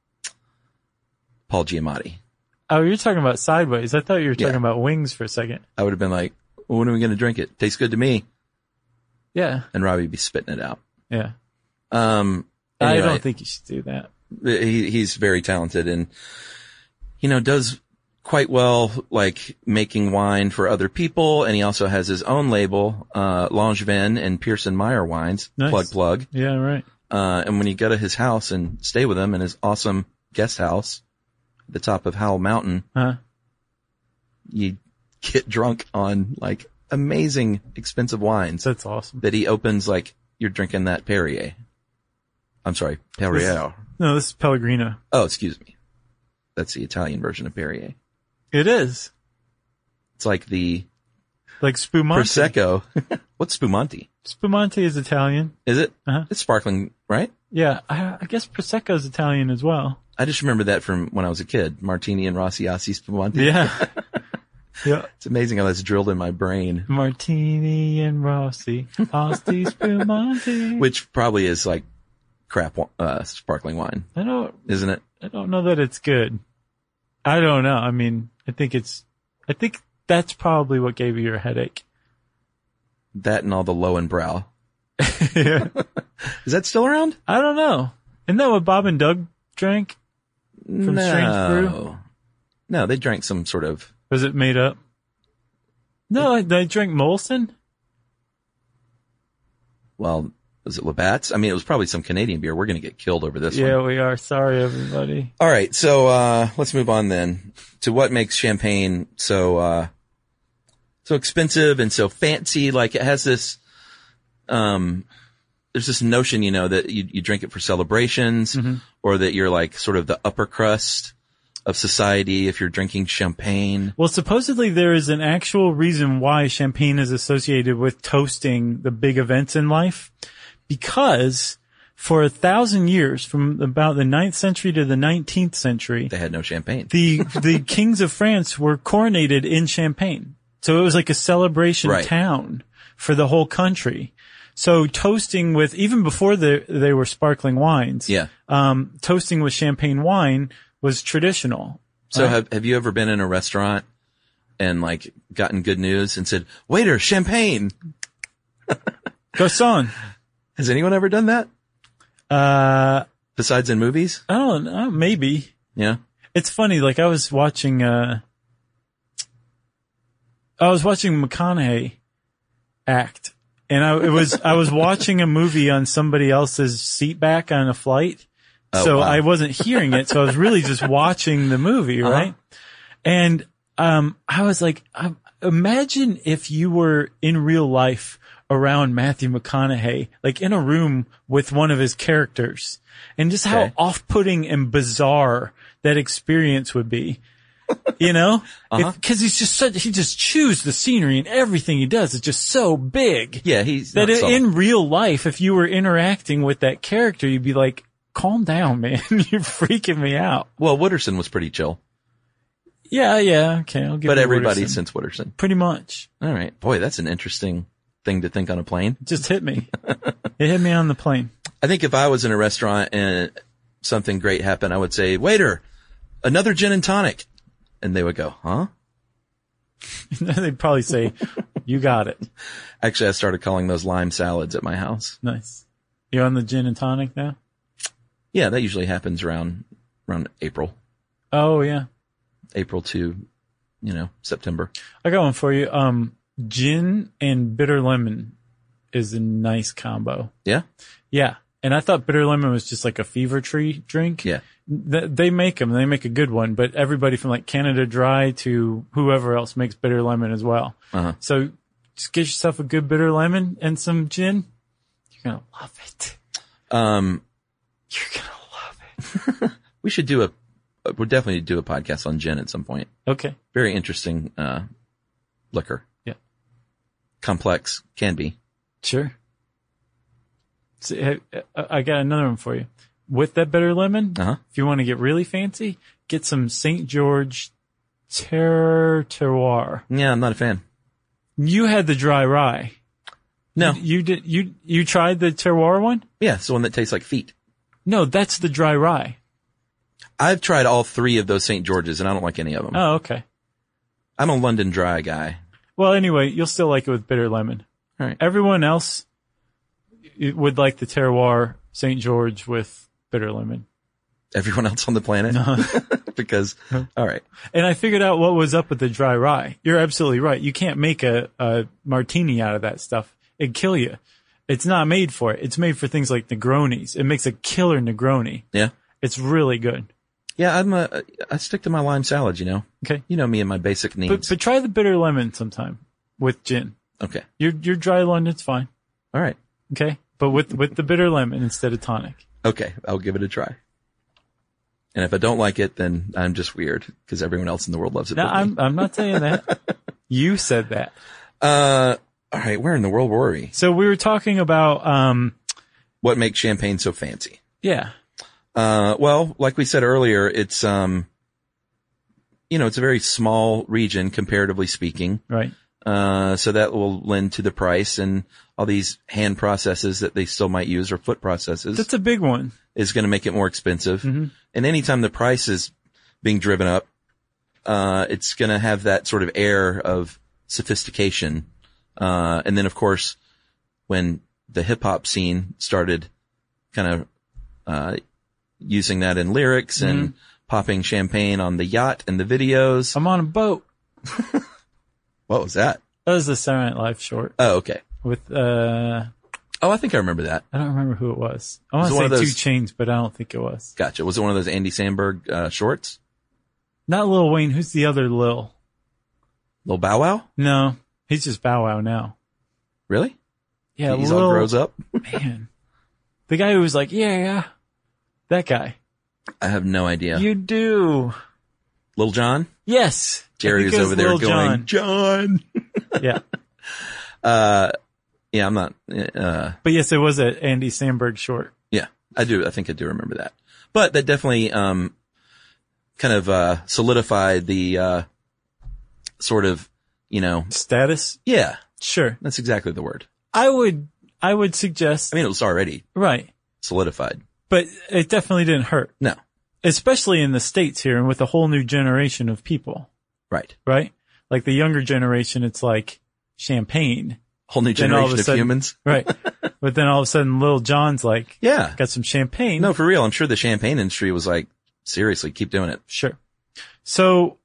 Paul Giamatti. Oh, you're talking about Sideways. I thought you were talking about Wings for a second. I would have been like, well, when are we going to drink it? Tastes good to me. Yeah. And Robbie would be spitting it out. Yeah. Anyway, I don't think you should do that. He's very talented and, does quite well, making wine for other people. And he also has his own label, Langevin and Pearson Meyer wines. Nice. Plug. Yeah, right. And when you go to his house and stay with him in his awesome guest house at the top of Howell Mountain, you get drunk on amazing expensive wines. That's awesome. That he opens you're drinking that Perrier. I'm sorry, Perrier. No, this is Pellegrino. Oh, excuse me. That's the Italian version of Perrier. It is. It's like the Spumante. Prosecco. What's Spumante? Spumante is Italian. Is it? Uh-huh. It's sparkling, right? Yeah, I guess Prosecco is Italian as well. I just remember that from when I was a kid. Martini and Rossi Spumante. Yeah. Yeah. It's amazing how that's drilled in my brain. Martini and Rossi Spumante. Which probably is like crap, sparkling wine. Isn't it? I don't know that it's good. I don't know. I mean, I think that's probably what gave you your headache. That and all the Lowenbrau. Yeah. Is that still around? I don't know. Isn't that what Bob and Doug drank? From Strange Brew? No, they drank some sort of... Was it made up? No, they drank Molson? Well, was it Labatt's? I mean, it was probably some Canadian beer. We're going to get killed over this one. Yeah, we are. Sorry, everybody. All right, so let's move on then to what makes champagne so expensive and so fancy. Like it has this, there's this notion, you know, that you drink it for celebrations, mm-hmm. or that you're like sort of the upper crust of society if you're drinking champagne. Well, supposedly there is an actual reason why champagne is associated with toasting the big events in life, because for 1,000 years, from about the 9th century to the 19th century, they had no champagne. The kings of France were coronated in Champagne. So it was like a celebration town for the whole country. So toasting with, even before they were sparkling wines, toasting with champagne wine was traditional. So have you ever been in a restaurant and like gotten good news and said, waiter, champagne? Garçon. Has anyone ever done that? Besides in movies? I don't know. Maybe. Yeah. It's funny. Like I was watching McConaughey act, and I was watching a movie on somebody else's seat back on a flight. So I wasn't hearing it. So I was really just watching the movie, right? And, I was like, imagine if you were in real life around Matthew McConaughey, like in a room with one of his characters, and just how off-putting and bizarre that experience would be. You know? Cause he just chews the scenery and everything he does is just so big. Yeah, he's that in real life, if you were interacting with that character, you'd be like, calm down, man. You're freaking me out. Well, Wooderson was pretty chill. Yeah, okay. I'll give But you everybody Wooderson. since Wooderson. Pretty much. All right. Boy, that's an interesting thing to think on a plane. It just hit me. It hit me on the plane. I think if I was in a restaurant and something great happened, I would say, waiter, another gin and tonic. And they would go, huh? They'd probably say, you got it. Actually, I started calling those lime salads at my house. Nice. You on the gin and tonic now? Yeah, that usually happens around April. Oh, yeah. April to, September. I got one for you. Gin and bitter lemon is a nice combo. Yeah? Yeah. And I thought bitter lemon was just like a fever tree drink. Yeah. They make them. They make a good one, but everybody from like Canada Dry to whoever else makes bitter lemon as well. So just get yourself a good bitter lemon and some gin. You're going to love it. You're going to love it. We should we'll definitely do a podcast on gin at some point. Okay. Very interesting, liquor. Yeah. Complex. Can be. Sure. So, I got another one for you. With that bitter lemon, if you want to get really fancy, get some St. George Terroir. Yeah, I'm not a fan. You had the dry rye. No. You tried the Terroir one? Yeah, it's the one that tastes like feet. No, that's the dry rye. I've tried all three of those St. George's and I don't like any of them. Oh, okay. I'm a London Dry guy. Well, anyway, you'll still like it with bitter lemon. All right. Everyone else would like the Terroir St. George with bitter lemon. Everyone else on the planet? No. Because, all right. And I figured out what was up with the dry rye. You're absolutely right. You can't make a martini out of that stuff. It'd kill you. It's not made for it. It's made for things like Negronis. It makes a killer Negroni. Yeah. It's really good. Yeah, I stick to my lime salad, Okay. You know me and my basic needs. But try the bitter lemon sometime with gin. Okay. Your dry London's fine. All right. Okay. But with the bitter lemon instead of tonic. Okay. I'll give it a try. And if I don't like it, then I'm just weird because everyone else in the world loves it. No, I'm not saying that. You said that. All right, where in the world were we? So we were talking about, What makes champagne so fancy? yeah. Well, like we said earlier, it's, it's a very small region, comparatively speaking. Right. So that will lend to the price, and all these hand processes that they still might use, or foot processes. That's a big one. Is going to make it more expensive. Mm-hmm. And anytime the price is being driven up, it's going to have that sort of air of sophistication. And then of course, when the hip hop scene started kind of, using that in lyrics and popping champagne on the yacht and the videos. I'm on a boat. What was that? That was the Saturday Night Live short Oh, okay. with, Oh, I think I remember that. I don't remember who it was. I want Was it one to of say those- 2 Chainz, but I don't think it was. Gotcha. Was it one of those Andy Samberg, shorts? Not Lil Wayne. Who's the other Lil? Lil Bow Wow? No, he's just Bow Wow now. Really? Yeah, He's Lil, all grows up? man. The guy who was like, yeah, that guy. I have no idea. You do. Lil Jon? Yes. Jerry I think was it over there Lil going, Jon. John. Yeah. Yeah, I'm not, But yes, it was an Andy Samberg short. yeah, I think I do remember that. But that definitely, kind of, solidified the, sort of, Status? yeah, Sure. that's exactly the word. I would suggest, I mean, it was already right. solidified. But it definitely didn't hurt. No. Especially in the States here and with a whole new generation of people, Right. right? Like the younger generation, it's like champagne. Whole new Then all of generation a of sudden- humans. Right. But then all of a sudden Lil Jon's like, Yeah. got some champagne. No, for real. I'm sure the champagne industry was like, seriously, keep doing it. Sure. So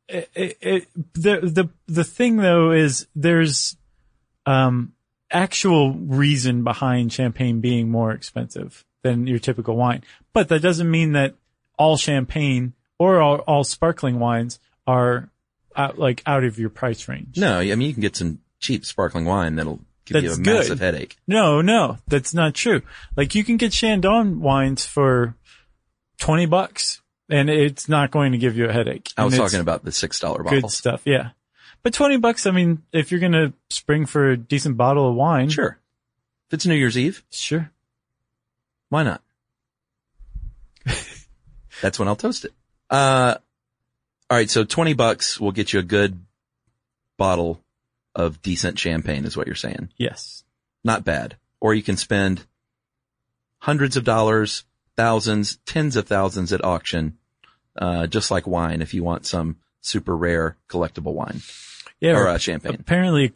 the thing though is there's, actual reason behind champagne being more expensive than your typical wine. But that doesn't mean that all champagne or all sparkling wines are out of your price range. No, I mean, you can get some cheap sparkling wine that'll give you That's a good. massive headache. No, that's not true. Like you can get Chandon wines for $20 and it's not going to give you a headache. I was And it's talking about the $6 good bottles. stuff. Yeah. But $20, I mean, if you're going to spring for a decent bottle of wine. Sure. If it's New Year's Eve, Sure. why not? That's when I'll toast it. All right. So $20 will get you a good bottle of decent champagne is what you're saying. Yes. Not bad. Or you can spend hundreds of dollars, thousands, tens of thousands at auction, just like wine if you want some super rare collectible wine. Yeah. Or champagne. Apparently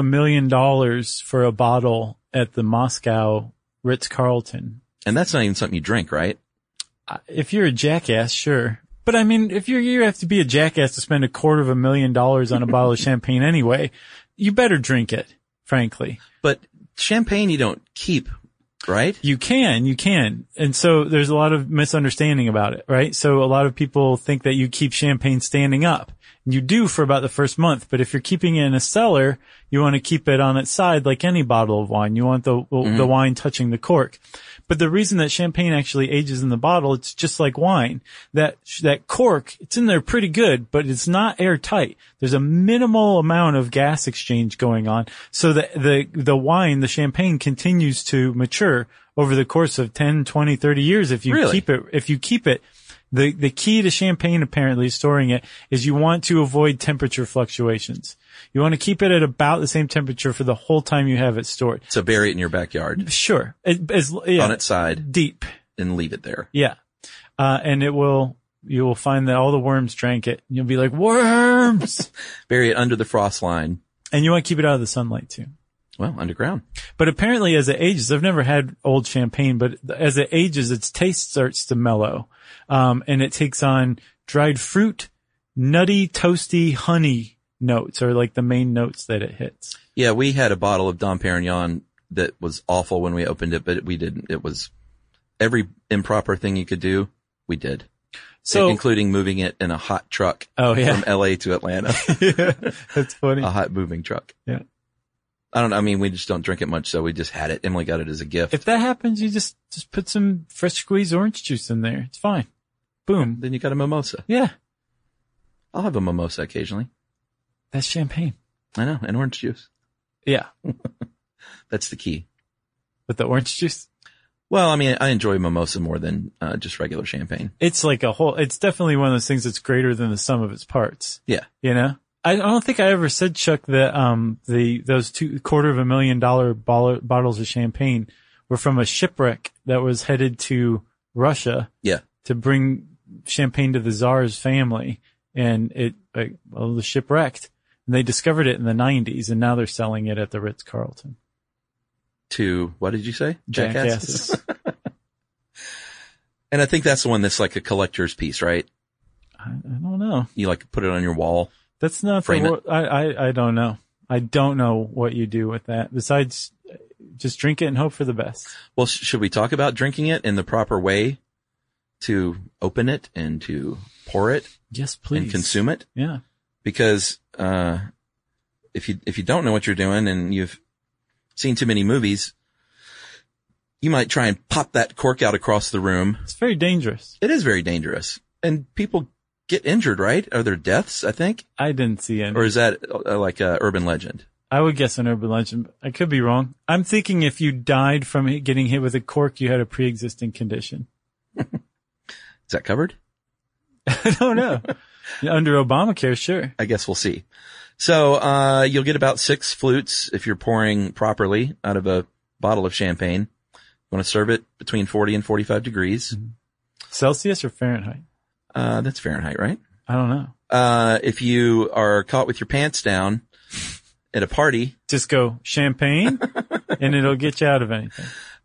$250,000 for a bottle at the Moscow Ritz-Carlton. And that's not even something you drink, right? If you're a jackass, sure. But I mean, if you have to be a jackass to spend $250,000 on a bottle of champagne anyway, you better drink it, frankly. But champagne you don't keep, right? You can. And so there's a lot of misunderstanding about it, right? So a lot of people think that you keep champagne standing up. You do for about the first month, but if you're keeping it in a cellar, you want to keep it on its side like any bottle of wine. You want the wine touching the cork. But the reason that champagne actually ages in the bottle, it's just like wine. That cork, it's in there pretty good, but it's not airtight. There's a minimal amount of gas exchange going on. So that the wine, the champagne continues to mature over the course of 10, 20, 30 years if you Really? keep it. The key to champagne, apparently, storing it, is you want to avoid temperature fluctuations. You want to keep it at about the same temperature for the whole time you have it stored. So bury it in your backyard Sure. on its side Deep. and leave it there. Yeah. And you will find that all the worms drank it. You'll be like, worms! Bury it under the frost line. And you want to keep it out of the sunlight too. Well, underground. But apparently as it ages, I've never had old champagne, but as it ages, its taste starts to mellow. And it takes on dried fruit, nutty, toasty, honey notes are like the main notes that it hits. Yeah, we had a bottle of Dom Perignon that was awful when we opened it, but we didn't. It was every improper thing you could do, we did. So, including moving it in a hot truck oh yeah, from LA to Atlanta. yeah, that's funny. A hot moving truck. Yeah. I mean, we just don't drink it much, so we just had it. Emily got it as a gift. If that happens, you just put some fresh squeezed orange juice in there. It's fine. Boom. Then you got a mimosa. Yeah. I'll have a mimosa occasionally. That's champagne. I know, and orange juice. Yeah. That's the key. With the orange juice? Well, I mean, I enjoy mimosa more than just regular champagne. It's like it's definitely one of those things that's greater than the sum of its parts. Yeah. You know? I don't think I ever said, Chuck, that those $250,000 bottles of champagne were from a shipwreck that was headed to Russia. Yeah. To bring champagne to the Tsar's family. And the ship wrecked. And they discovered it in the 90s, and now they're selling it at the Ritz-Carlton. To, what did you say? Jackasses. And I think that's the one that's like a collector's piece, right? I don't know. You like put it on your wall. That's not I don't know. I don't know what you do with that besides just drink it and hope for the best. Well, should we talk about drinking it in the proper way to open it and to pour it? Yes, please. And consume it? Yeah. Because, if you don't know what you're doing and you've seen too many movies, you might try and pop that cork out across the room. It's very dangerous. It is very dangerous. And people get injured, right? Are there deaths, I think? I didn't see any. Or is that like a urban legend? I would guess an urban legend. I could be wrong. I'm thinking if you died from getting hit with a cork, you had a pre-existing condition. Is that covered? I don't know. Under Obamacare, sure. I guess we'll see. So, you'll get about 6 flutes if you're pouring properly out of a bottle of champagne. You want to serve it between 40 and 45 degrees. Mm-hmm. Celsius or Fahrenheit? That's Fahrenheit, right? I don't know. If you are caught with your pants down at a party, just go champagne and it'll get you out of anything.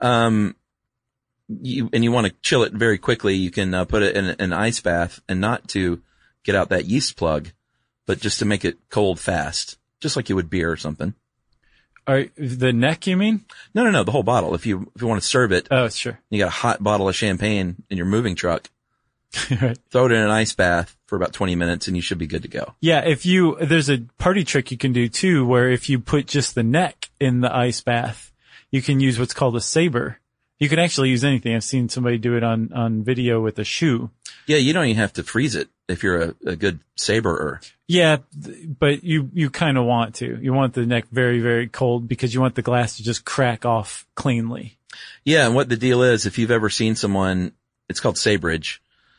You want to chill it very quickly. You can, put it in an ice bath, and not to get out that yeast plug, but just to make it cold fast, just like you would beer or something. The neck, you mean? No, the whole bottle. If you want to serve it. Oh, sure. You got a hot bottle of champagne in your moving truck. Right. Throw it in an ice bath for about 20 minutes and you should be good to go. Yeah, there's a party trick you can do too, where if you put just the neck in the ice bath, you can use what's called a saber. You can actually use anything. I've seen somebody do it on video with a shoe. Yeah, you don't even have to freeze it if you're a good saberer. Yeah, but you kind of want to. You want the neck very, very cold because you want the glass to just crack off cleanly. Yeah, and what the deal is, if you've ever seen someone, it's called saberage.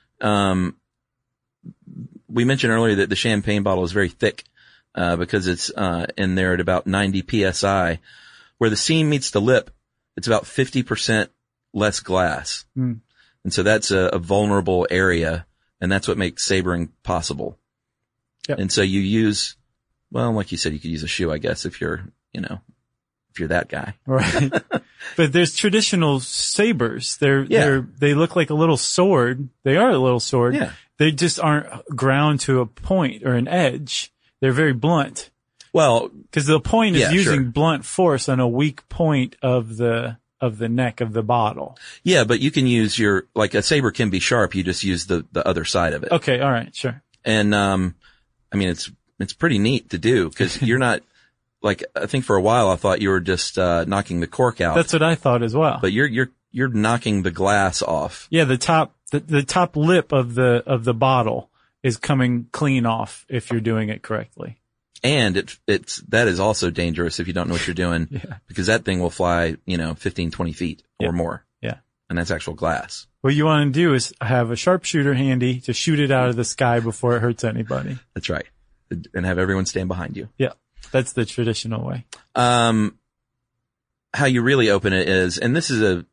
We mentioned earlier that the champagne bottle is very thick, because it's, in there at about 90 PSI. Where the seam meets the lip, it's about 50% less glass. Mm. And so that's a vulnerable area, and that's what makes sabering possible. Yep. And so you use, well, like you said, you could use a shoe, I guess, if you're that guy. Right. But there's traditional sabers. They look like a little sword. They are a little sword. Yeah. They just aren't ground to a point or an edge. They're very blunt. Well, because the point is using blunt force on a weak point of the neck of the bottle. Yeah, but you can use like a saber can be sharp. You just use the other side of it. Okay. All right. Sure. And, I mean, it's pretty neat to do because you're not, like, I think for a while I thought you were just, knocking the cork out. That's what I thought as well. But you're knocking the glass off. Yeah. The top lip of the bottle is coming clean off if you're doing it correctly. And that is also dangerous if you don't know what you're doing. Yeah. Because that thing will fly, 15, 20 feet or more. Yeah. And that's actual glass. What you want to do is have a sharpshooter handy to shoot it out of the sky before it hurts anybody. That's right. And have everyone stand behind you. Yeah. That's the traditional way. How you really open it is, and this is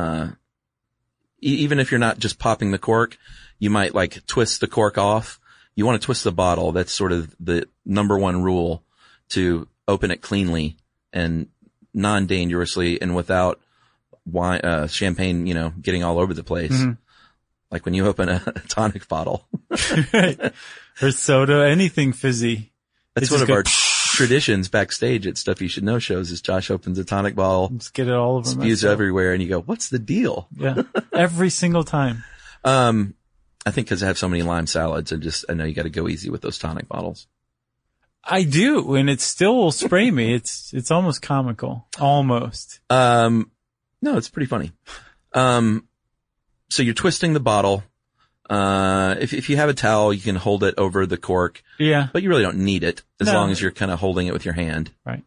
even if you're not just popping the cork, you might like twist the cork off. You want to twist the bottle. That's sort of the number one rule to open it cleanly and non-dangerously and without wine, champagne, getting all over the place. Mm-hmm. Like when you open a tonic bottle. Right. Or soda, anything fizzy. That's one of our traditions backstage at Stuff You Should Know shows is Josh opens a tonic bottle. Just get it all over spews everywhere and you go, what's the deal? Yeah. Every single time. I think because I have so many lime salads, I know you got to go easy with those tonic bottles. I do, and it still will spray me. It's almost comical. Almost. No, it's pretty funny. So you're twisting the bottle. If you have a towel, you can hold it over the cork. Yeah. But you really don't need it as long as you're kind of holding it with your hand. Right.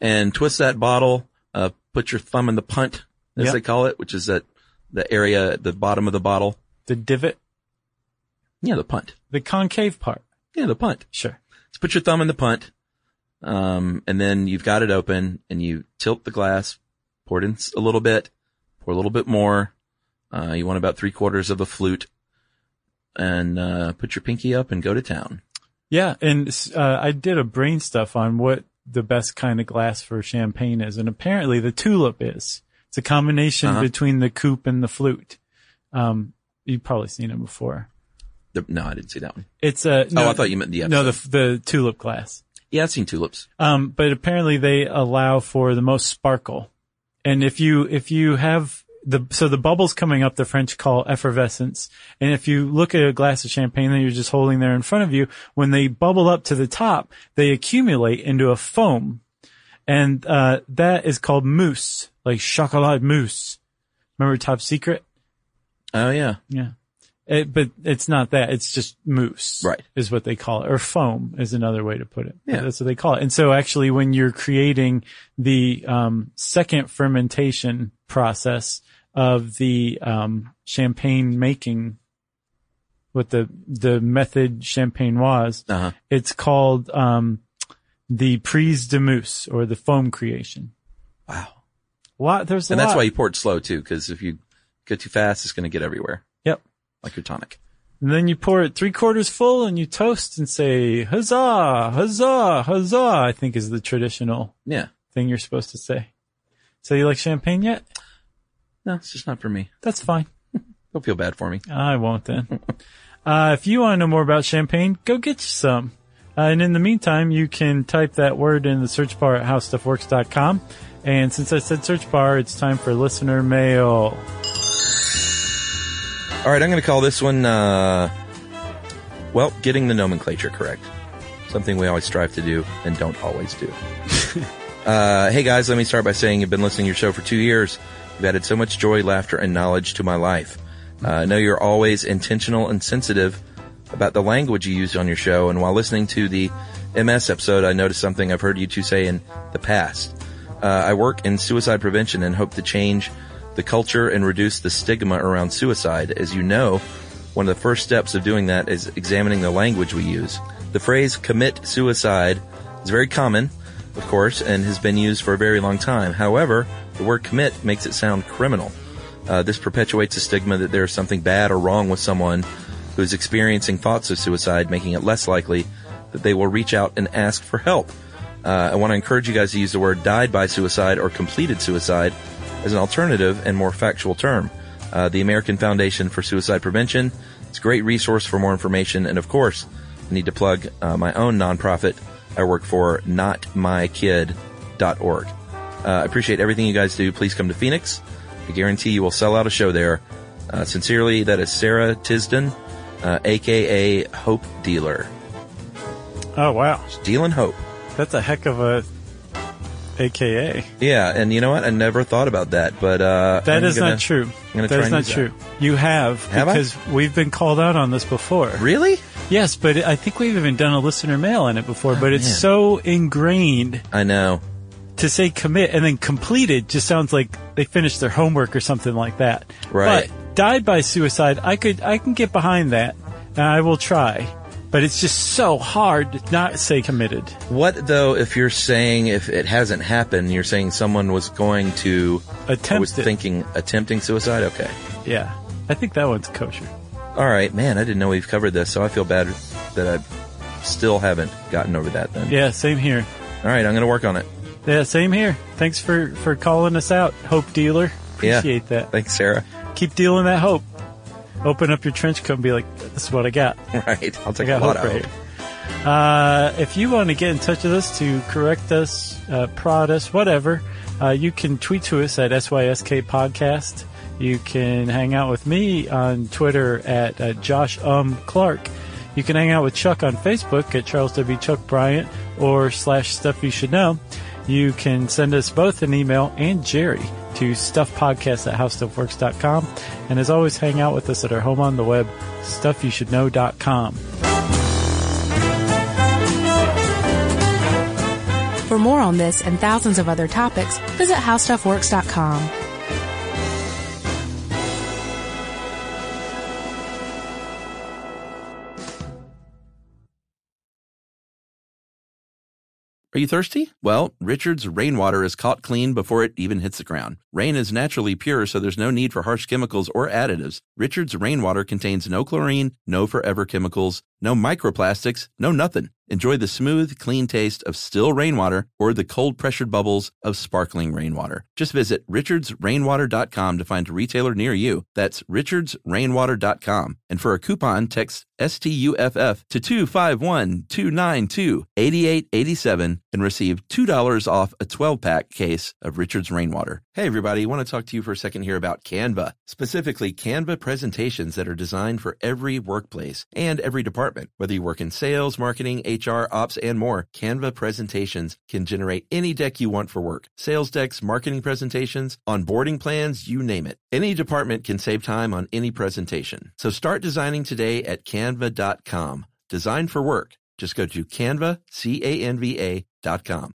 and twist that bottle. Put your thumb in the punt, as they call it, which is the area at the bottom of the bottle. The divot? Yeah, the punt. The concave part. Yeah, the punt. Sure. So put your thumb in the punt, and then you've got it open, and you tilt the glass, pour it in a little bit, pour a little bit more. You want about 3/4 of a flute, and put your pinky up and go to town. Yeah, and I did a brain stuff on what the best kind of glass for champagne is, and apparently the tulip is. It's a combination between the coupe and the flute. You've probably seen it before. No, I didn't see that one. It's I thought you meant the episode. No, the tulip glass. Yeah, I've seen tulips. But apparently they allow for the most sparkle. And if you have the bubbles coming up, the French call effervescence. And if you look at a glass of champagne that you're just holding there in front of you, when they bubble up to the top, they accumulate into a foam. And, that is called mousse, like chocolat mousse. Remember Top Secret? Oh, yeah. Yeah. But it's not that. It's just mousse. Right. Is what they call it. Or foam is another way to put it. Yeah. That's what they call it. And so actually when you're creating the, second fermentation process of the, champagne making, what the method champenoise, it's called, the prise de mousse, or the foam creation. Wow. There's a and lot. that's why you pour it slow too, because if you go too fast, it's going to get everywhere. Yep. Like your tonic. And then you pour it 3/4 full and you toast and say, huzzah, huzzah, huzzah, I think is the traditional thing you're supposed to say. So you like champagne yet? No, it's just not for me. That's fine. Don't feel bad for me. I won't then. If you want to know more about champagne, go get you some. And in the meantime, you can type that word in the search bar at howstuffworks.com. And since I said search bar, it's time for listener mail. All right, I'm going to call this one, getting the nomenclature correct. Something we always strive to do and don't always do. Hey guys, let me start by saying you've been listening to your show for 2 years. You've added so much joy, laughter, and knowledge to my life. I know you're always intentional and sensitive about the language you use on your show, and while listening to the MS episode, I noticed something I've heard you two say in the past. I work in suicide prevention and hope to change the culture and reduce the stigma around suicide. As you know, one of the first steps of doing that is examining the language we use. The phrase commit suicide is very common, of course, and has been used for a very long time. However, the word commit makes it sound criminal. This perpetuates a stigma that there is something bad or wrong with someone who is experiencing thoughts of suicide, making it less likely that they will reach out and ask for help. I want to encourage you guys to use the word died by suicide or completed suicide as an alternative and more factual term. The American Foundation for Suicide Prevention is a great resource for more information. And of course, I need to plug my own nonprofit I work for, notmykid.org. I appreciate everything you guys do. Please come to Phoenix. I guarantee you will sell out a show there. Sincerely, that is Sarah Tisden, a.k.a. Hope Dealer. Oh, wow. She's dealing hope. That's a heck of a AKA. Yeah, and you know what? I never thought about that, but that is not true. That is not true. You have because we've been called out on this before. Really? Yes, but I think we've even done a listener mail on it before, but it's so ingrained. I know. To say commit and then completed just sounds like they finished their homework or something like that. Right. But died by suicide, I can get behind that, and I will try. But it's just so hard to not say committed. What, though, if you're saying, if it hasn't happened, you're saying someone was going to... attempting suicide? Okay. Yeah. I think that one's kosher. All right. Man, I didn't know we've covered this, so I feel bad that I still haven't gotten over that then. Yeah, same here. All right, I'm going to work on it. Yeah, same here. Thanks for calling us out, Hope Dealer. Appreciate that. Thanks, Sarah. Keep dealing that hope. Open up your trench coat and be like, this is what I got. Right. I'll take a lot of hope. If you want to get in touch with us to correct us, prod us, whatever, you can tweet to us at SYSK Podcast. You can hang out with me on Twitter at Josh Clark. You can hang out with Chuck on Facebook at Charles W. Chuck Bryant or /Stuff You Should Know. You can send us both an email and Jerry to stuffpodcast@howstuffworks.com. And as always, hang out with us at our home on the web, stuffyoushouldknow.com. For more on this and thousands of other topics, visit HowStuffWorks.com. Are you thirsty? Well, Richard's rainwater is caught clean before it even hits the ground. Rain is naturally pure, so there's no need for harsh chemicals or additives. Richard's rainwater contains no chlorine, no forever chemicals, no microplastics, no nothing. Enjoy the smooth, clean taste of still rainwater or the cold-pressured bubbles of sparkling rainwater. Just visit richardsrainwater.com to find a retailer near you. That's richardsrainwater.com. And for a coupon, text STUFF to 251-292-8887 and receive $2 off a 12-pack case of Richard's Rainwater. Hey, everybody. I want to talk to you for a second here about Canva, specifically Canva presentations that are designed for every workplace and every department. Whether you work in sales, marketing, HR, ops, and more, Canva presentations can generate any deck you want for work. Sales decks, marketing presentations, onboarding plans, you name it. Any department can save time on any presentation. So start designing today at canva.com. Design for work. Just go to Canva, CANVA.com.